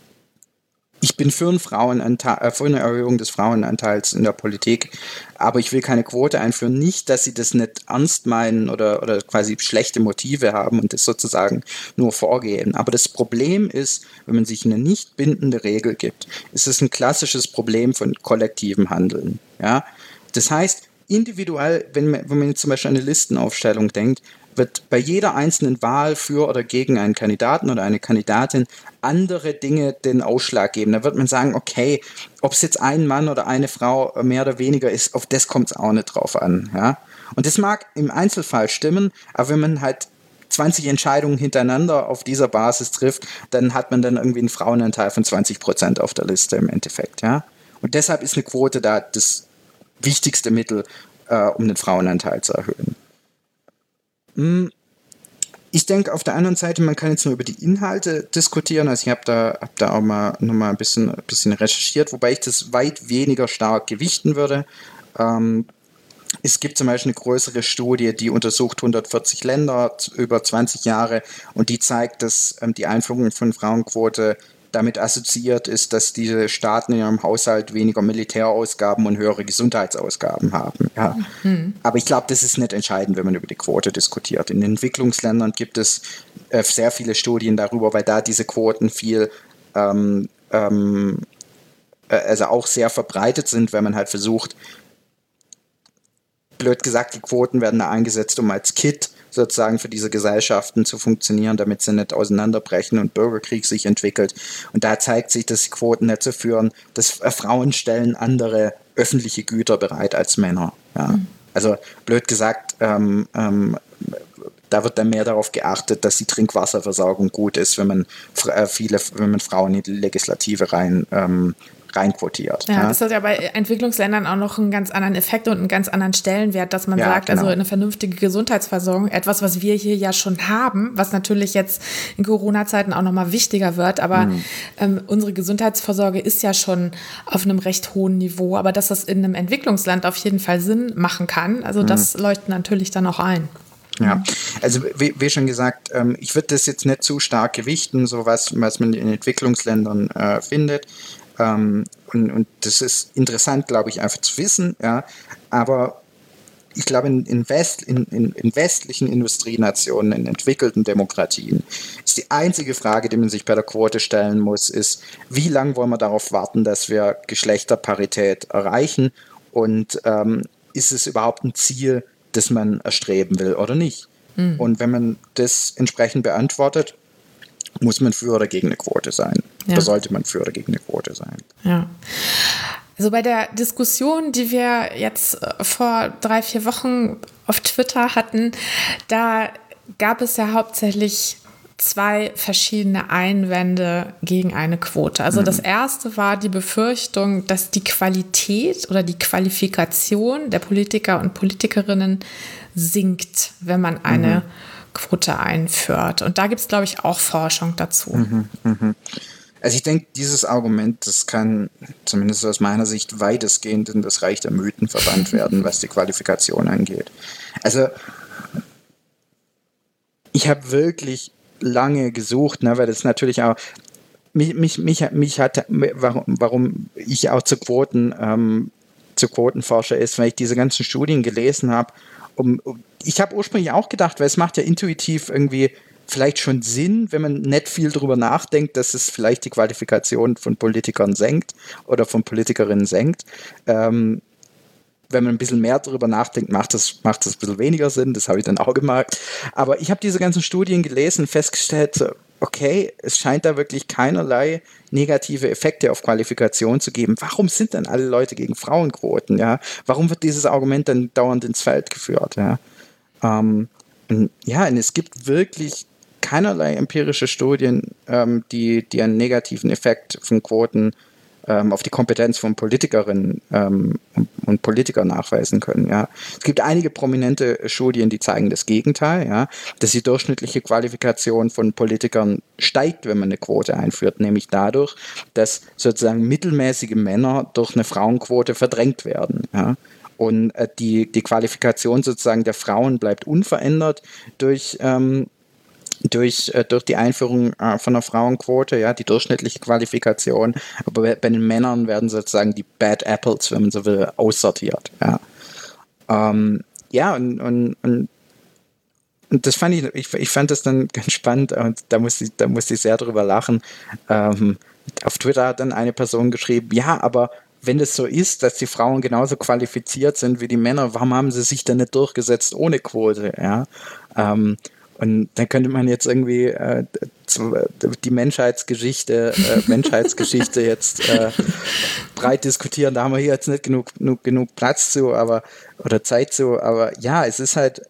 ich bin für, einen Frauenanteil, für eine Erhöhung des Frauenanteils in der Politik, aber ich will keine Quote einführen. Nicht, dass sie das nicht ernst meinen oder, oder quasi schlechte Motive haben und das sozusagen nur vorgeben. Aber das Problem ist, wenn man sich eine nicht bindende Regel gibt, ist es ein klassisches Problem von kollektivem Handeln. Ja? Das heißt, individuell, wenn man, wenn man jetzt zum Beispiel an eine Listenaufstellung denkt, wird bei jeder einzelnen Wahl für oder gegen einen Kandidaten oder eine Kandidatin andere Dinge den Ausschlag geben. Da wird man sagen, okay, ob es jetzt ein Mann oder eine Frau mehr oder weniger ist, auf das kommt es auch nicht drauf an. Ja? Und das mag im Einzelfall stimmen, aber wenn man halt zwanzig Entscheidungen hintereinander auf dieser Basis trifft, dann hat man dann irgendwie einen Frauenanteil von zwanzig Prozent auf der Liste im Endeffekt. Ja? Und deshalb ist eine Quote da das wichtigste Mittel, äh, um den Frauenanteil zu erhöhen. Ich denke auf der anderen Seite, man kann jetzt nur über die Inhalte diskutieren. Also ich habe da, hab da auch mal noch mal ein bisschen, ein bisschen recherchiert, wobei ich das weit weniger stark gewichten würde. Ähm, es gibt zum Beispiel eine größere Studie, die untersucht hundertvierzig Länder über zwanzig Jahre und die zeigt, dass ähm, die Einführung von Frauenquote damit assoziiert ist, dass diese Staaten in ihrem Haushalt weniger Militärausgaben und höhere Gesundheitsausgaben haben. Ja. Mhm. Aber ich glaube, das ist nicht entscheidend, wenn man über die Quote diskutiert. In Entwicklungsländern gibt es äh, sehr viele Studien darüber, weil da diese Quoten viel, ähm, ähm, äh, also auch sehr verbreitet sind, wenn man halt versucht, blöd gesagt, die Quoten werden da eingesetzt, um als Kit sozusagen für diese Gesellschaften zu funktionieren, damit sie nicht auseinanderbrechen und Bürgerkrieg sich entwickelt. Und da zeigt sich, dass die Quoten dazu führen, dass Frauen stellen andere öffentliche Güter bereit als Männer. Ja. Also blöd gesagt, ähm, ähm, da wird dann mehr darauf geachtet, dass die Trinkwasserversorgung gut ist, wenn man äh, viele, wenn man Frauen in die Legislative rein ähm, reinquotiert. Ja, Ja, das hat ja bei Entwicklungsländern auch noch einen ganz anderen Effekt und einen ganz anderen Stellenwert, dass man ja, sagt, genau. also eine vernünftige Gesundheitsversorgung, etwas, was wir hier ja schon haben, was natürlich jetzt in Corona-Zeiten auch nochmal wichtiger wird, aber mhm. ähm, unsere Gesundheitsvorsorge ist ja schon auf einem recht hohen Niveau, aber dass das in einem Entwicklungsland auf jeden Fall Sinn machen kann, also das mhm. leuchtet natürlich dann auch ein. Ja, also wie, wie schon gesagt, ähm, ich würde das jetzt nicht zu stark gewichten, so was, was man in Entwicklungsländern äh, findet. Ähm, und, und das ist interessant, glaube ich, einfach zu wissen, ja. Aber ich glaube, in, in, West, in, in, in westlichen Industrienationen, in entwickelten Demokratien, ist die einzige Frage, die man sich bei der Quote stellen muss, ist, wie lange wollen wir darauf warten, dass wir Geschlechterparität erreichen? Und ähm, ist es überhaupt ein Ziel, das man erstreben will oder nicht? Mhm. Und wenn man das entsprechend beantwortet, muss man für oder gegen eine Quote sein. Ja. Oder sollte man für oder gegen eine Quote sein? Ja. Also bei der Diskussion, die wir jetzt vor drei, vier Wochen auf Twitter hatten, da gab es ja hauptsächlich zwei verschiedene Einwände gegen eine Quote. Also mhm. das erste war die Befürchtung, dass die Qualität oder die Qualifikation der Politiker und Politikerinnen sinkt, wenn man eine mhm. Quote einführt. Und da gibt es, glaube ich, auch Forschung dazu. Mhm, mh. Also ich denke, dieses Argument, das kann zumindest aus meiner Sicht weitestgehend in das Reich der Mythen verbannt werden, was die Qualifikation angeht. Also ich habe wirklich lange gesucht, ne, weil das natürlich auch mich, mich, mich, mich hat, warum, warum ich auch zu Quoten, ähm, zu Quotenforscher ist, weil ich diese ganzen Studien gelesen habe. Um, um, ich habe ursprünglich auch gedacht, weil es macht ja intuitiv irgendwie vielleicht schon Sinn, wenn man nicht viel drüber nachdenkt, dass es vielleicht die Qualifikation von Politikern senkt oder von Politikerinnen senkt. Ähm, wenn man ein bisschen mehr darüber nachdenkt, macht das, macht das ein bisschen weniger Sinn. Das habe ich dann auch gemerkt. Aber ich habe diese ganzen Studien gelesen, festgestellt, okay, es scheint da wirklich keinerlei negative Effekte auf Qualifikation zu geben. Warum sind dann alle Leute gegen Frauenquoten? Ja? Warum wird dieses Argument dann dauernd ins Feld geführt? Ja, ähm, und, ja, und es gibt wirklich keinerlei empirische Studien, ähm, die, die einen negativen Effekt von Quoten ähm, auf die Kompetenz von Politikerinnen ähm, und, und Politikern nachweisen können. Ja. Es gibt einige prominente Studien, die zeigen das Gegenteil, ja, dass die durchschnittliche Qualifikation von Politikern steigt, wenn man eine Quote einführt, nämlich dadurch, dass sozusagen mittelmäßige Männer durch eine Frauenquote verdrängt werden. Ja. Und äh, die, die Qualifikation sozusagen der Frauen bleibt unverändert durch ähm, Durch, äh, durch die Einführung äh, von einer Frauenquote, ja, die durchschnittliche Qualifikation, aber bei, bei den Männern werden sozusagen die Bad Apples, wenn man so will, aussortiert. Ja, ähm, ja und, und, und, und das fand ich, ich, ich fand das dann ganz spannend und da musste ich, da musste ich sehr drüber lachen. Ähm, auf Twitter hat dann eine Person geschrieben, ja, aber wenn es so ist, dass die Frauen genauso qualifiziert sind wie die Männer, warum haben sie sich dann nicht durchgesetzt ohne Quote? Ja, ähm, und dann könnte man jetzt irgendwie äh, die Menschheitsgeschichte, äh, Menschheitsgeschichte jetzt äh, breit diskutieren. Da haben wir hier jetzt nicht genug, genug, genug Platz zu, aber oder Zeit zu. Aber ja, es ist halt,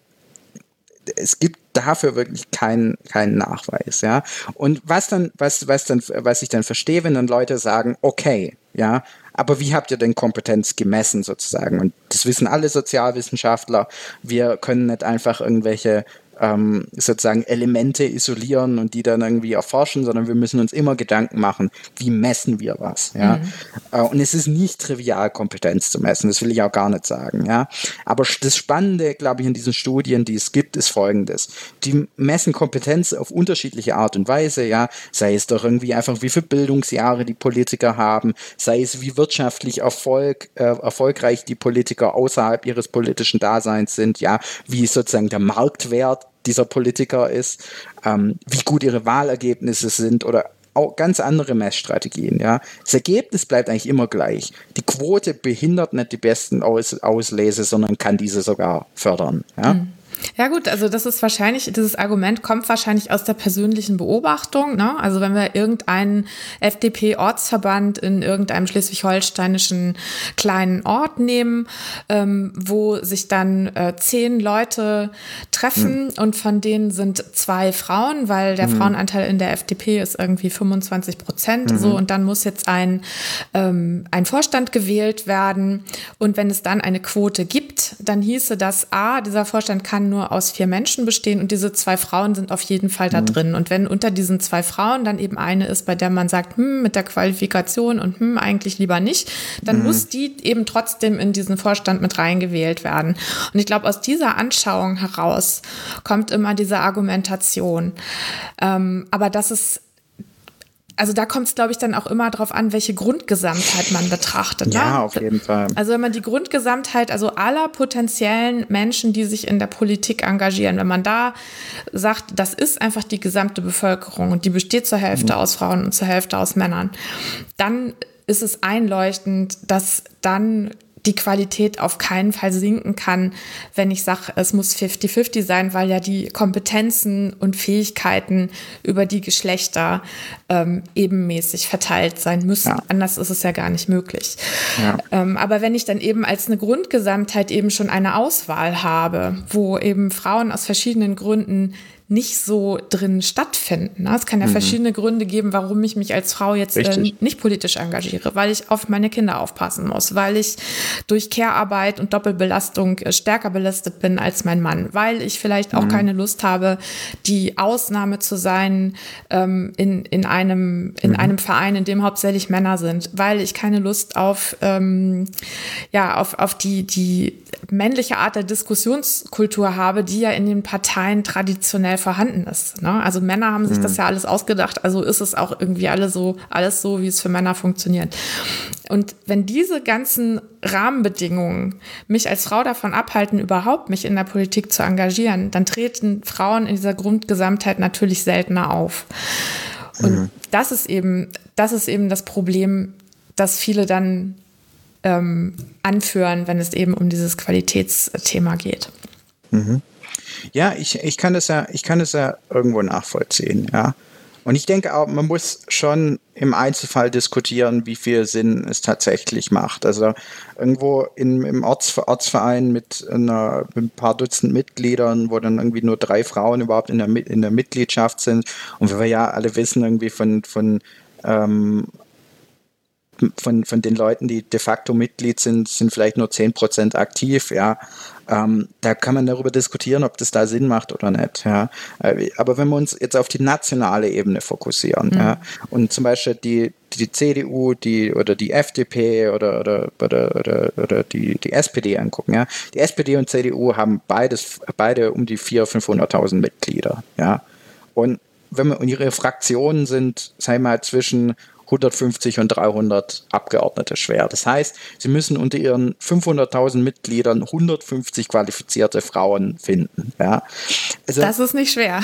es gibt dafür wirklich keinen keinen Nachweis. Ja. Und was dann, was, was dann, was ich dann verstehe, wenn dann Leute sagen, okay, ja, aber wie habt ihr denn Kompetenz gemessen sozusagen? Und das wissen alle Sozialwissenschaftler. Wir können nicht einfach irgendwelche Ähm, sozusagen Elemente isolieren und die dann irgendwie erforschen, sondern wir müssen uns immer Gedanken machen, wie messen wir was, ja. Mhm. Äh, und es ist nicht trivial, Kompetenz zu messen, das will ich auch gar nicht sagen, ja. Aber das Spannende, glaube ich, in diesen Studien, die es gibt, ist Folgendes. Die messen Kompetenz auf unterschiedliche Art und Weise, ja. Sei es doch irgendwie einfach, wie viele Bildungsjahre die Politiker haben, sei es, wie wirtschaftlich Erfolg, äh, erfolgreich die Politiker außerhalb ihres politischen Daseins sind, ja. Wie sozusagen der Marktwert dieser Politiker ist, ähm, wie gut ihre Wahlergebnisse sind oder auch ganz andere Messstrategien. Ja. Das Ergebnis bleibt eigentlich immer gleich. Die Quote behindert nicht die besten Aus- Auslese, sondern kann diese sogar fördern. Ja. Mhm. Ja gut, also das ist wahrscheinlich, dieses Argument kommt wahrscheinlich aus der persönlichen Beobachtung, ne? Also wenn wir irgendeinen F D P-Ortsverband in irgendeinem schleswig-holsteinischen kleinen Ort nehmen, ähm, wo sich dann äh, zehn Leute treffen mhm. und von denen sind zwei Frauen, weil der mhm. Frauenanteil in der F D P ist irgendwie fünfundzwanzig Prozent, mhm. so, und dann muss jetzt ein, ähm, ein Vorstand gewählt werden, und wenn es dann eine Quote gibt, dann hieße das, a, dieser Vorstand kann nur aus vier Menschen bestehen und diese zwei Frauen sind auf jeden Fall da mhm. drin. Und wenn unter diesen zwei Frauen dann eben eine ist, bei der man sagt, hm, mit der Qualifikation und hm, eigentlich lieber nicht, dann mhm. muss die eben trotzdem in diesen Vorstand mit reingewählt werden. Und ich glaube, aus dieser Anschauung heraus kommt immer diese Argumentation. Ähm, aber das ist Also da kommt es, glaube ich, dann auch immer darauf an, welche Grundgesamtheit man betrachtet. Ja, ne? auf jeden Fall. Also wenn man die Grundgesamtheit, also aller potenziellen Menschen, die sich in der Politik engagieren, wenn man da sagt, das ist einfach die gesamte Bevölkerung und die besteht zur Hälfte mhm. aus Frauen und zur Hälfte aus Männern, dann ist es einleuchtend, dass dann die Qualität auf keinen Fall sinken kann, wenn ich sage, es muss fifty fifty sein, weil ja die Kompetenzen und Fähigkeiten über die Geschlechter ähm, ebenmäßig verteilt sein müssen. Ja. Anders ist es ja gar nicht möglich. Ja. Ähm, aber wenn ich dann eben als eine Grundgesamtheit eben schon eine Auswahl habe, wo eben Frauen aus verschiedenen Gründen nicht so drin stattfinden. Es kann ja mhm. verschiedene Gründe geben, warum ich mich als Frau jetzt äh, nicht politisch engagiere, weil ich auf meine Kinder aufpassen muss, weil ich durch Care-Arbeit und Doppelbelastung äh, stärker belastet bin als mein Mann, weil ich vielleicht auch mhm. keine Lust habe, die Ausnahme zu sein ähm, in, in, einem, in mhm. einem Verein, in dem hauptsächlich Männer sind, weil ich keine Lust auf, ähm, ja, auf, auf die, die männliche Art der Diskussionskultur habe, die ja in den Parteien traditionell vorhanden ist. Ne? Also Männer haben sich mhm. das ja alles ausgedacht, also ist es auch irgendwie alles so, alles so, wie es für Männer funktioniert. Und wenn diese ganzen Rahmenbedingungen mich als Frau davon abhalten, überhaupt mich in der Politik zu engagieren, dann treten Frauen in dieser Grundgesamtheit natürlich seltener auf. Und mhm. das ist eben, das ist eben das Problem, das viele dann ähm, anführen, wenn es eben um dieses Qualitätsthema geht. Mhm. Ja, ich, ich kann das ja, ich kann das ja irgendwo nachvollziehen, ja. Und ich denke auch, man muss schon im Einzelfall diskutieren, wie viel Sinn es tatsächlich macht. Also irgendwo in, im Orts, Ortsverein mit, einer, mit ein paar Dutzend Mitgliedern, wo dann irgendwie nur drei Frauen überhaupt in der, in der Mitgliedschaft sind. Und wir ja alle wissen irgendwie von, von ähm, Von, von den Leuten, die de facto Mitglied sind, sind vielleicht nur zehn Prozent aktiv, ja. Ähm, da kann man darüber diskutieren, ob das da Sinn macht oder nicht, ja. Aber wenn wir uns jetzt auf die nationale Ebene fokussieren, mhm. ja, und zum Beispiel die, die C D U, die, oder die F D P oder, oder, oder, oder, oder die, die S P D angucken, ja. Die S P D und C D U haben beides, beide um die vierhunderttausend, fünfhunderttausend Mitglieder, ja. Und wenn man, und ihre Fraktionen sind, sagen wir mal, zwischen hundertfünfzig und dreihundert Abgeordnete schwer. Das heißt, sie müssen unter ihren fünfhunderttausend Mitgliedern hundertfünfzig qualifizierte Frauen finden. Ja. Also, das ist nicht schwer.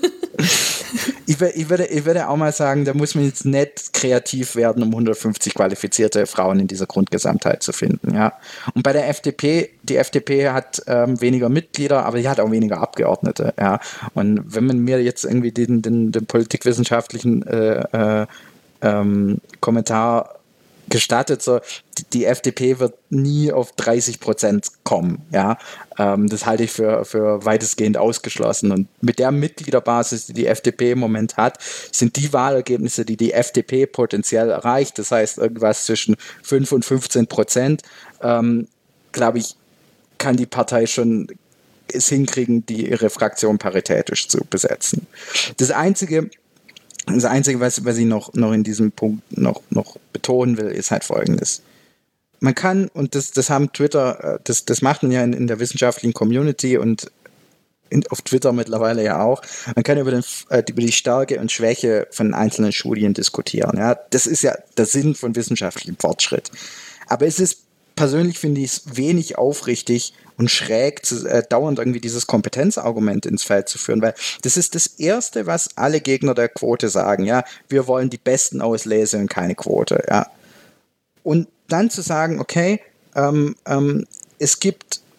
ich, ich, würde, ich würde auch mal sagen, da muss man jetzt nicht kreativ werden, um hundertfünfzig qualifizierte Frauen in dieser Grundgesamtheit zu finden. Ja. Und bei der F D P, die F D P hat ähm, weniger Mitglieder, aber die hat auch weniger Abgeordnete. Ja. Und wenn man mir jetzt irgendwie den, den, den politikwissenschaftlichen äh, äh, Ähm, Kommentar gestattet, so die, die F D P wird nie auf dreißig Prozent kommen, ja, ähm, das halte ich für, für weitestgehend ausgeschlossen, und mit der Mitgliederbasis, die die F D P im Moment hat, sind die Wahlergebnisse, die die F D P potenziell erreicht, das heißt irgendwas zwischen fünf und fünfzehn Prozent, ähm, glaube ich, kann die Partei schon es hinkriegen, die ihre Fraktion paritätisch zu besetzen. Das Einzige, Das Einzige, was, was ich noch, noch in diesem Punkt noch, noch betonen will, ist halt Folgendes. Man kann, und das, das haben Twitter, das, das macht man ja in, in der wissenschaftlichen Community und in, auf Twitter mittlerweile ja auch, man kann über, den, äh, über die Stärke und Schwäche von einzelnen Studien diskutieren. Ja? Das ist ja der Sinn von wissenschaftlichem Fortschritt. Aber es ist, persönlich finde ich es wenig aufrichtig und schräg, zu, äh, dauernd irgendwie dieses Kompetenzargument ins Feld zu führen, weil das ist das Erste, was alle Gegner der Quote sagen, ja, wir wollen die Besten auslesen und keine Quote, ja. Und dann zu sagen, okay, ähm, ähm, es gibt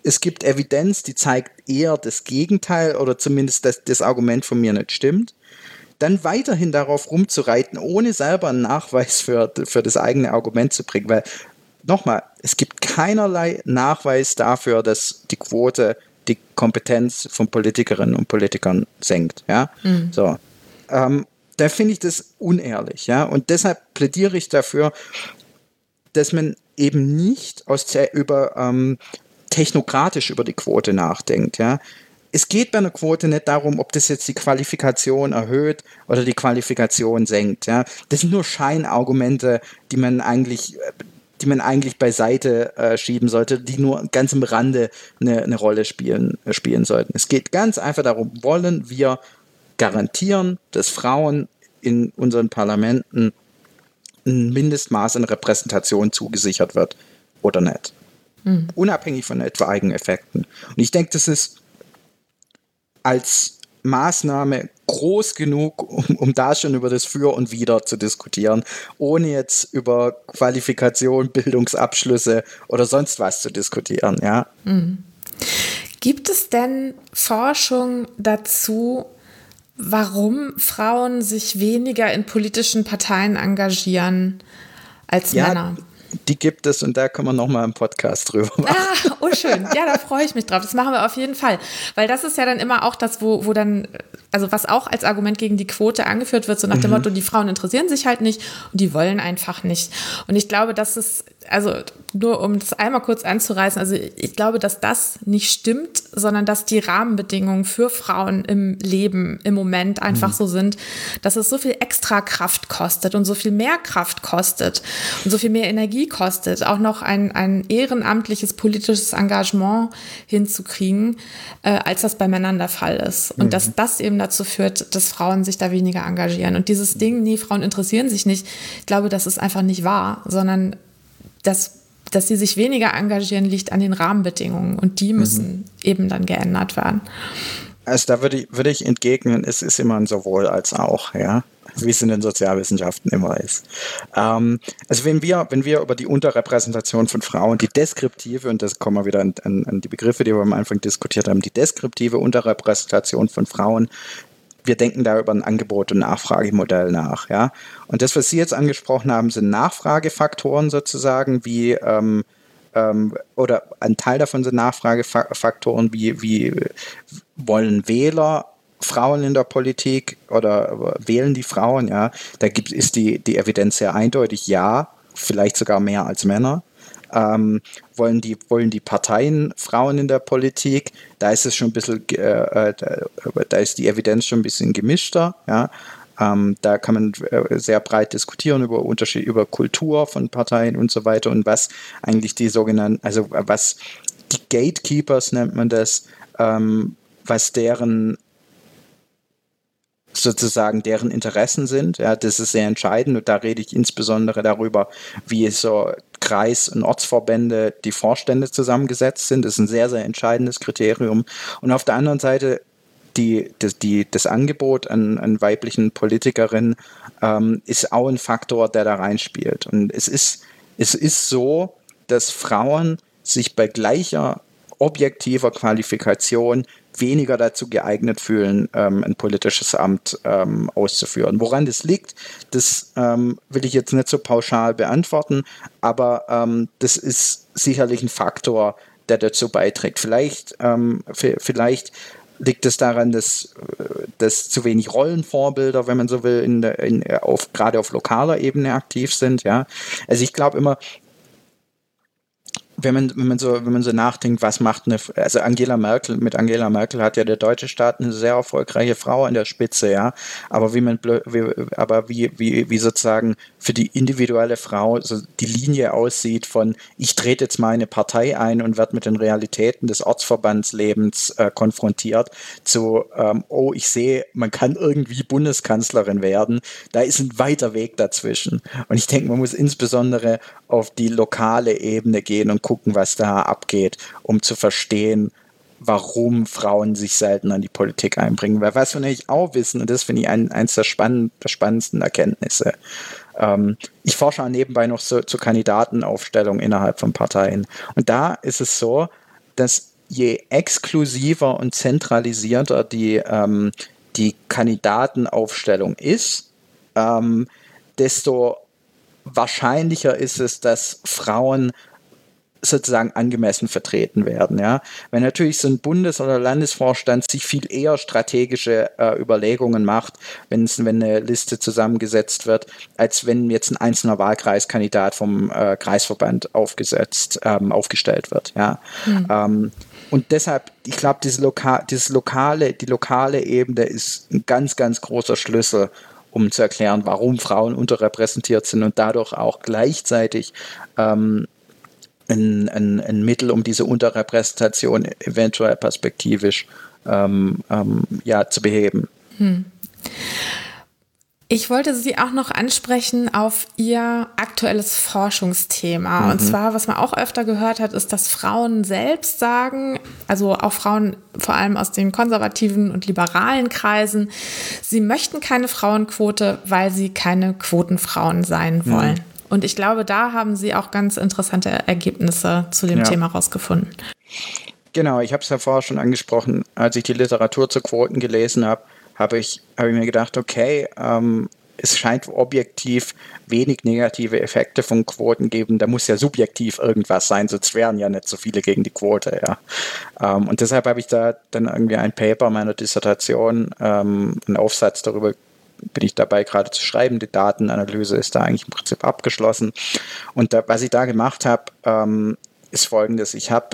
es gibt Evidenz, die zeigt eher das Gegenteil oder zumindest, dass das Argument von mir nicht stimmt, dann weiterhin darauf rumzureiten, ohne selber einen Nachweis für, für das eigene Argument zu bringen. Weil, nochmal, es gibt keinerlei Nachweis dafür, dass die Quote die Kompetenz von Politikerinnen und Politikern senkt. Ja? Mhm. So. Ähm, da finde ich das unehrlich. Ja? Und deshalb plädiere ich dafür, dass man eben nicht aus der, über, ähm, technokratisch über die Quote nachdenkt. Ja? Es geht bei einer Quote nicht darum, ob das jetzt die Qualifikation erhöht oder die Qualifikation senkt. Ja? Das sind nur Scheinargumente, die man eigentlich, die man eigentlich beiseite äh, schieben sollte, die nur ganz im Rande eine, eine Rolle spielen, äh, spielen sollten. Es geht ganz einfach darum, wollen wir garantieren, dass Frauen in unseren Parlamenten ein Mindestmaß an Repräsentation zugesichert wird oder nicht. Mhm. Unabhängig von etwaigen Effekten. Und ich denke, das ist als Maßnahme groß genug, um, um da schon über das Für und Wider zu diskutieren, ohne jetzt über Qualifikation, Bildungsabschlüsse oder sonst was zu diskutieren. Ja? Mhm. Gibt es denn Forschung dazu, warum Frauen sich weniger in politischen Parteien engagieren als ja, Männer? Die gibt es und da können wir nochmal einen Podcast drüber machen. Ah, oh schön. Ja, da freue ich mich drauf. Das machen wir auf jeden Fall. Weil das ist ja dann immer auch das, wo, wo dann, also was auch als Argument gegen die Quote angeführt wird, so nach dem mhm. Motto, die Frauen interessieren sich halt nicht und die wollen einfach nicht. Und ich glaube, dass es, also nur um das einmal kurz anzureißen, also ich glaube, dass das nicht stimmt, sondern dass die Rahmenbedingungen für Frauen im Leben im Moment einfach mhm. so sind, dass es so viel extra Kraft kostet und so viel mehr Kraft kostet und so viel mehr Energie kostet, auch noch ein, ein ehrenamtliches politisches Engagement hinzukriegen, äh, als das bei Männern der Fall ist. Und mhm. dass das eben dazu führt, dass Frauen sich da weniger engagieren. Und dieses Ding, nee, Frauen interessieren sich nicht, ich glaube, das ist einfach nicht wahr, sondern dass, dass sie sich weniger engagieren, liegt an den Rahmenbedingungen und die müssen mhm. eben dann geändert werden. Also da würde ich, würde ich entgegnen, es ist immer ein sowohl als auch, ja, wie es in den Sozialwissenschaften immer ist. Ähm, also wenn wir, wenn wir über die Unterrepräsentation von Frauen, die deskriptive, und das kommen wir wieder an, an, an die Begriffe, die wir am Anfang diskutiert haben, die deskriptive Unterrepräsentation von Frauen, wir denken da über ein Angebot- und Nachfragemodell nach. Ja? Und das, was Sie jetzt angesprochen haben, sind Nachfragefaktoren sozusagen, wie ähm, ähm, oder ein Teil davon sind Nachfragefaktoren, wie, wie wollen Wähler Frauen in der Politik oder wählen die Frauen? Ja? Da gibt, ist die, die Evidenz sehr eindeutig, ja, vielleicht sogar mehr als Männer. Ähm, wollen, die, wollen die Parteien Frauen in der Politik? Da ist es schon ein bisschen, äh, da, da ist die Evidenz schon ein bisschen gemischter. Ja? Ähm, da kann man äh, sehr breit diskutieren über Unterschied, über Kultur von Parteien und so weiter und was eigentlich die sogenannten, also was die Gatekeepers nennt man das, ähm, was deren sozusagen deren Interessen sind. Ja, das ist sehr entscheidend und da rede ich insbesondere darüber, wie so Kreis- und Ortsverbände die Vorstände zusammengesetzt sind. Das ist ein sehr, sehr entscheidendes Kriterium. Und auf der anderen Seite die, das, die, das Angebot an, an weiblichen Politikerinnen ähm, ist auch ein Faktor, der da reinspielt. Und es ist, es ist so, dass Frauen sich bei gleicher objektiver Qualifikation weniger dazu geeignet fühlen, ähm, ein politisches Amt ähm, auszuführen. Woran das liegt, das ähm, will ich jetzt nicht so pauschal beantworten, aber ähm, das ist sicherlich ein Faktor, der dazu beiträgt. Vielleicht, ähm, f- vielleicht liegt es daran, dass, dass zu wenig Rollenvorbilder, wenn man so will, in der, in, auf, gerade auf lokaler Ebene aktiv sind. Ja? Also ich glaube immer, Wenn man, wenn man so, wenn man so nachdenkt, was macht eine, also Angela Merkel, mit Angela Merkel hat ja der deutsche Staat eine sehr erfolgreiche Frau an der Spitze, ja. Aber wie man, wie, aber wie, wie, wie sozusagen für die individuelle Frau so die Linie aussieht von, ich trete jetzt mal eine Partei ein und werde mit den Realitäten des Ortsverbandslebens äh, konfrontiert, zu, ähm, oh, ich sehe, man kann irgendwie Bundeskanzlerin werden. Da ist ein weiter Weg dazwischen. Und ich denke, man muss insbesondere auf die lokale Ebene gehen und gucken, was da abgeht, um zu verstehen, warum Frauen sich selten an die Politik einbringen. Weil was wir nämlich auch wissen, und das finde ich ein, eins der, spann- der spannendsten Erkenntnisse, ähm, ich forsche auch nebenbei noch so, zur Kandidatenaufstellung innerhalb von Parteien. Und da ist es so, dass je exklusiver und zentralisierter die, ähm, die Kandidatenaufstellung ist, ähm, desto wahrscheinlicher ist es, dass Frauen sozusagen angemessen vertreten werden. Ja? Wenn natürlich so ein Bundes- oder Landesvorstand sich viel eher strategische äh, Überlegungen macht, wenn's, wenn eine Liste zusammengesetzt wird, als wenn jetzt ein einzelner Wahlkreiskandidat vom äh, Kreisverband aufgesetzt, ähm, aufgestellt wird. Ja? Mhm. Ähm, und deshalb, ich glaube, diese Loka- dieses lokale, die lokale Ebene ist ein ganz, ganz großer Schlüssel, um zu erklären, warum Frauen unterrepräsentiert sind und dadurch auch gleichzeitig ähm, Ein, ein, ein Mittel, um diese Unterrepräsentation eventuell perspektivisch ähm, ähm, ja, zu beheben. Hm. Ich wollte Sie auch noch ansprechen auf Ihr aktuelles Forschungsthema. Mhm. Und zwar, was man auch öfter gehört hat, ist, dass Frauen selbst sagen, also auch Frauen vor allem aus den konservativen und liberalen Kreisen, sie möchten keine Frauenquote, weil sie keine Quotenfrauen sein wollen. Mhm. Und ich glaube, da haben Sie auch ganz interessante Ergebnisse zu dem ja. Thema rausgefunden. Genau, ich habe es ja vorher schon angesprochen. Als ich die Literatur zu Quoten gelesen habe, habe ich, hab ich mir gedacht, okay, ähm, es scheint objektiv wenig negative Effekte von Quoten geben. Da muss ja subjektiv irgendwas sein, sonst wären ja nicht so viele gegen die Quote. Ja. Ähm, und deshalb habe ich da dann irgendwie ein Paper meiner Dissertation, ähm, einen Aufsatz darüber bin ich dabei gerade zu schreiben. Die Datenanalyse ist da eigentlich im Prinzip abgeschlossen. Und da, was ich da gemacht habe, ähm, ist Folgendes. Ich habe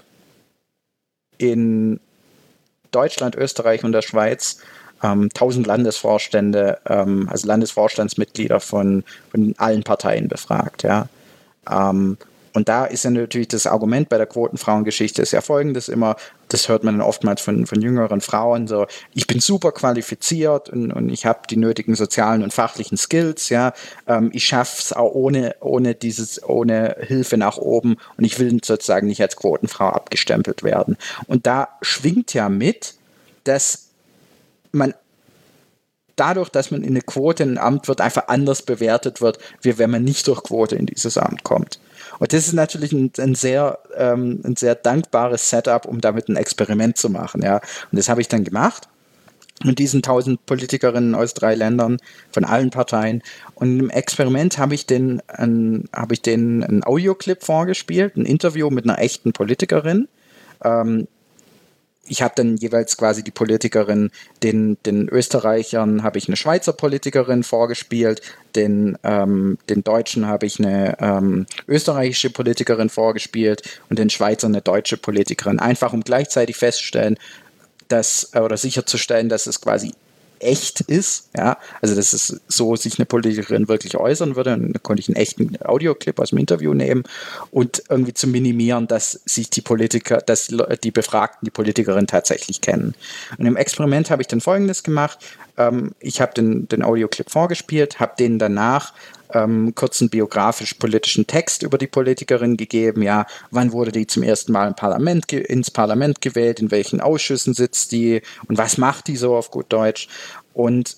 in Deutschland, Österreich und der Schweiz ähm, tausend Landesvorstände, ähm, also Landesvorstandsmitglieder von, von allen Parteien befragt. Ja. Ähm, Und da ist ja natürlich das Argument bei der Quotenfrauengeschichte ist ja folgendes immer, das hört man dann oftmals von, von jüngeren Frauen, so, ich bin super qualifiziert und, und ich habe die nötigen sozialen und fachlichen Skills, ja, ähm, ich schaffe es auch ohne, ohne dieses, ohne Hilfe nach oben und ich will sozusagen nicht als Quotenfrau abgestempelt werden. Und da schwingt ja mit, dass man dadurch, dass man in eine Quote in ein Amt wird, einfach anders bewertet wird, wie wenn man nicht durch Quote in dieses Amt kommt. Und das ist natürlich ein, ein, sehr, ähm, ein sehr dankbares Setup, um damit ein Experiment zu machen. Ja. Und das habe ich dann gemacht mit diesen tausend Politikerinnen aus drei Ländern von allen Parteien. Und im Experiment habe ich denen ein, habe ich denen einen Audioclip vorgespielt, ein Interview mit einer echten Politikerin. Ähm, Ich habe dann jeweils quasi die Politikerin, den, den Österreichern habe ich eine Schweizer Politikerin vorgespielt, den, ähm, den Deutschen habe ich eine ähm, österreichische Politikerin vorgespielt und den Schweizern eine deutsche Politikerin. Einfach um gleichzeitig festzustellen, dass, oder sicherzustellen, dass es quasi echt ist, ja, also dass es so sich eine Politikerin wirklich äußern würde, und da konnte ich einen echten Audioclip aus dem Interview nehmen und irgendwie zu minimieren, dass sich die Politiker, dass die Befragten die Politikerin tatsächlich kennen. Und im Experiment habe ich dann Folgendes gemacht, ähm, ich habe den, den Audioclip vorgespielt, habe denen danach ähm, kurzen biografisch-politischen Text über die Politikerin gegeben, ja, wann wurde die zum ersten Mal im Parlament ge- ins Parlament gewählt, in welchen Ausschüssen sitzt die und was macht die so auf gut Deutsch. Und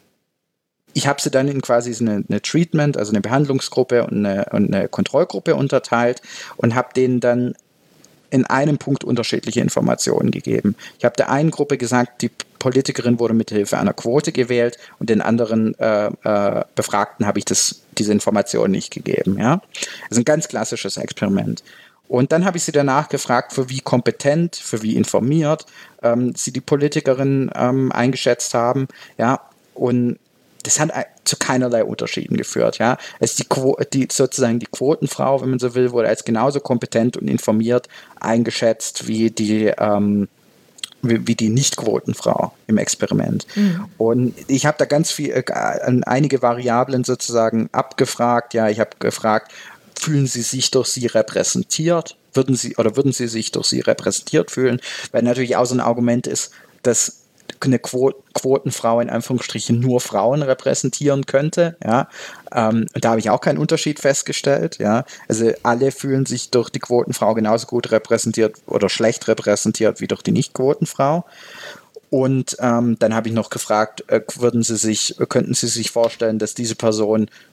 ich habe sie dann in quasi so eine, eine Treatment, also eine Behandlungsgruppe und eine, und eine Kontrollgruppe unterteilt und habe denen dann in einem Punkt unterschiedliche Informationen gegeben. Ich habe der einen Gruppe gesagt, die Politikerin wurde mithilfe einer Quote gewählt und den anderen äh, äh, Befragten habe ich das, diese Information nicht gegeben. Ja? Das ist ein ganz klassisches Experiment. Und dann habe ich sie danach gefragt, für wie kompetent, für wie informiert ähm, sie die Politikerin ähm, eingeschätzt haben. Ja? Und das hat zu keinerlei Unterschieden geführt. Ja? Also die, Quo- die sozusagen die Quotenfrau, wenn man so will, wurde als genauso kompetent und informiert eingeschätzt wie die ähm, wie, wie die Nicht-Quotenfrau im Experiment. Mhm. Und ich habe da ganz viel, äh, einige Variablen sozusagen abgefragt. Ja, ich habe gefragt, fühlen Sie sich durch sie repräsentiert? Würden Sie oder würden Sie sich durch sie repräsentiert fühlen? Weil natürlich auch so ein Argument ist, dass eine Quo- Quotenfrau in Anführungsstrichen nur Frauen repräsentieren könnte. Ja. Ähm, und da habe ich auch keinen Unterschied festgestellt. Ja. Also alle fühlen sich durch die Quotenfrau genauso gut repräsentiert oder schlecht repräsentiert wie durch die Nicht-Quotenfrau. Und ähm, dann habe ich noch gefragt, äh, würden Sie sich, könnten Sie sich vorstellen, dass diese Person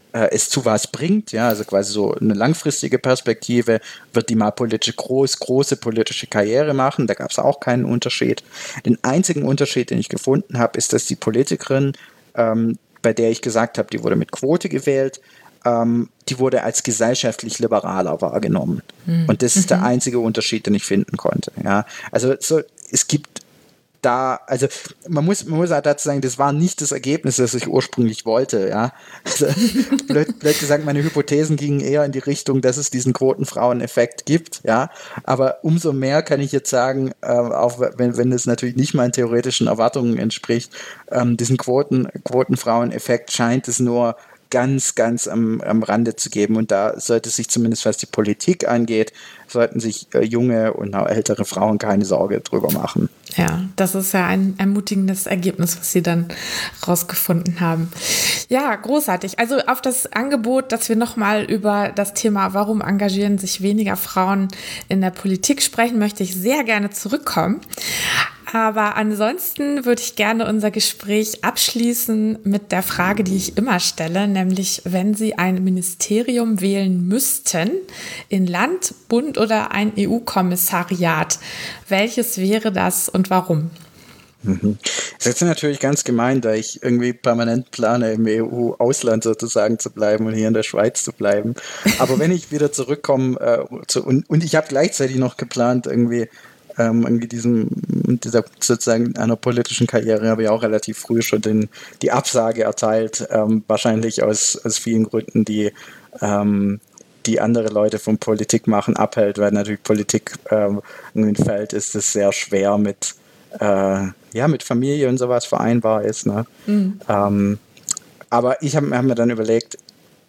äh, es zu was bringt, ja, also quasi so eine langfristige Perspektive, wird die mal politische, groß, große politische Karriere machen, da gab es auch keinen Unterschied. Den einzigen Unterschied, den ich gefunden habe, ist, dass die Politikerin, ähm, bei der ich gesagt habe, die wurde mit Quote gewählt, ähm, die wurde als gesellschaftlich liberaler wahrgenommen. Mhm. Und das ist mhm. der einzige Unterschied, den ich finden konnte. Ja. Also so, es gibt da, also man muss, man muss halt dazu sagen, das war nicht das Ergebnis, das ich ursprünglich wollte. Ja. Also, blöd, blöd gesagt, meine Hypothesen gingen eher in die Richtung, dass es diesen Quotenfrauen-Effekt gibt. Ja. Aber umso mehr kann ich jetzt sagen, äh, auch wenn, wenn es natürlich nicht meinen theoretischen Erwartungen entspricht, ähm, diesen Quoten, Quotenfrauen-Effekt scheint es nur ganz, ganz am, am Rande zu geben. Und da sollte sich zumindest, was die Politik angeht, sollten sich äh, junge und auch ältere Frauen keine Sorge drüber machen. Ja, das ist ja ein ermutigendes Ergebnis, was Sie dann rausgefunden haben. Ja, großartig. Also auf das Angebot, dass wir nochmal über das Thema, warum engagieren sich weniger Frauen in der Politik sprechen, möchte ich sehr gerne zurückkommen. Aber ansonsten würde ich gerne unser Gespräch abschließen mit der Frage, die ich immer stelle, nämlich wenn Sie ein Ministerium wählen müssten, in Land, Bund oder ein E U-Kommissariat, welches wäre das und warum? Mhm. Das ist jetzt natürlich ganz gemein, da ich irgendwie permanent plane, im E U-Ausland sozusagen zu bleiben und hier in der Schweiz zu bleiben. Aber wenn ich wieder zurückkomme äh, zu, und, und ich habe gleichzeitig noch geplant, irgendwie Ähm, irgendwie diesem, dieser sozusagen einer politischen Karriere habe ich auch relativ früh schon den, die Absage erteilt, ähm, wahrscheinlich aus, aus vielen Gründen, die, ähm, die andere Leute vom Politik machen abhält, weil natürlich Politik ähm, ein Feld ist, das sehr schwer mit, äh, ja, mit Familie und sowas vereinbar ist. Ne? Mhm. Ähm, aber ich habe hab mir dann überlegt,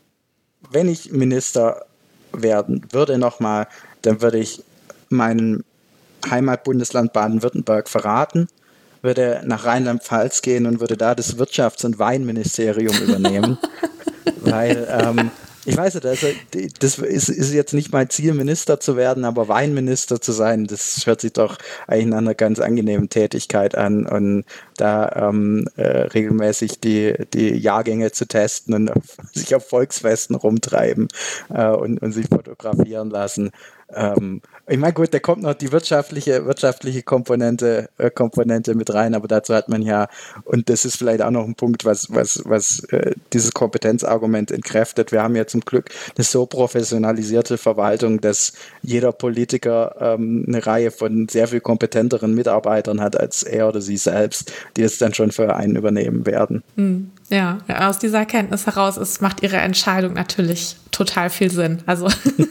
wenn ich Minister werden würde nochmal, dann würde ich meinen Heimatbundesland Baden-Württemberg verraten, würde nach Rheinland-Pfalz gehen und würde da das Wirtschafts- und Weinministerium übernehmen. Weil, ähm, ich weiß nicht, also, das ist, ist jetzt nicht mein Ziel, Minister zu werden, aber Weinminister zu sein, das hört sich doch eigentlich nach einer ganz angenehmen Tätigkeit an. Und da ähm, äh, regelmäßig die, die Jahrgänge zu testen und auf, sich auf Volksfesten rumtreiben äh, und, und sich fotografieren lassen. Ähm, ich meine, gut, da kommt noch die wirtschaftliche, wirtschaftliche Komponente, äh, Komponente mit rein, aber dazu hat man ja, und das ist vielleicht auch noch ein Punkt, was, was, was äh, dieses Kompetenzargument entkräftet. Wir haben ja zum Glück eine so professionalisierte Verwaltung, dass jeder Politiker ähm, eine Reihe von sehr viel kompetenteren Mitarbeitern hat als er oder sie selbst, die es dann schon für einen übernehmen werden. Hm. Ja, aus dieser Erkenntnis heraus ist, macht Ihre Entscheidung natürlich total viel Sinn. Also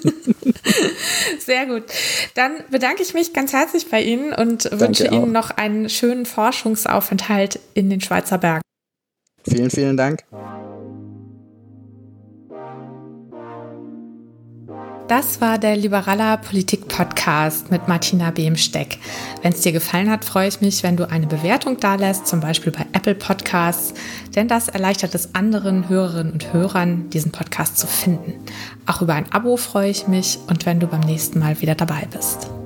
sehr gut. Dann bedanke ich mich ganz herzlich bei Ihnen und Danke wünsche auch. Ihnen noch einen schönen Forschungsaufenthalt in den Schweizer Bergen. Vielen, vielen Dank. Das war der Liberaler Politik-Podcast mit Martina Behmsteck. Wenn es dir gefallen hat, freue ich mich, wenn du eine Bewertung dalässt, zum Beispiel bei Apple Podcasts, denn das erleichtert es anderen Hörerinnen und Hörern, diesen Podcast zu finden. Auch über ein Abo freue ich mich und wenn du beim nächsten Mal wieder dabei bist.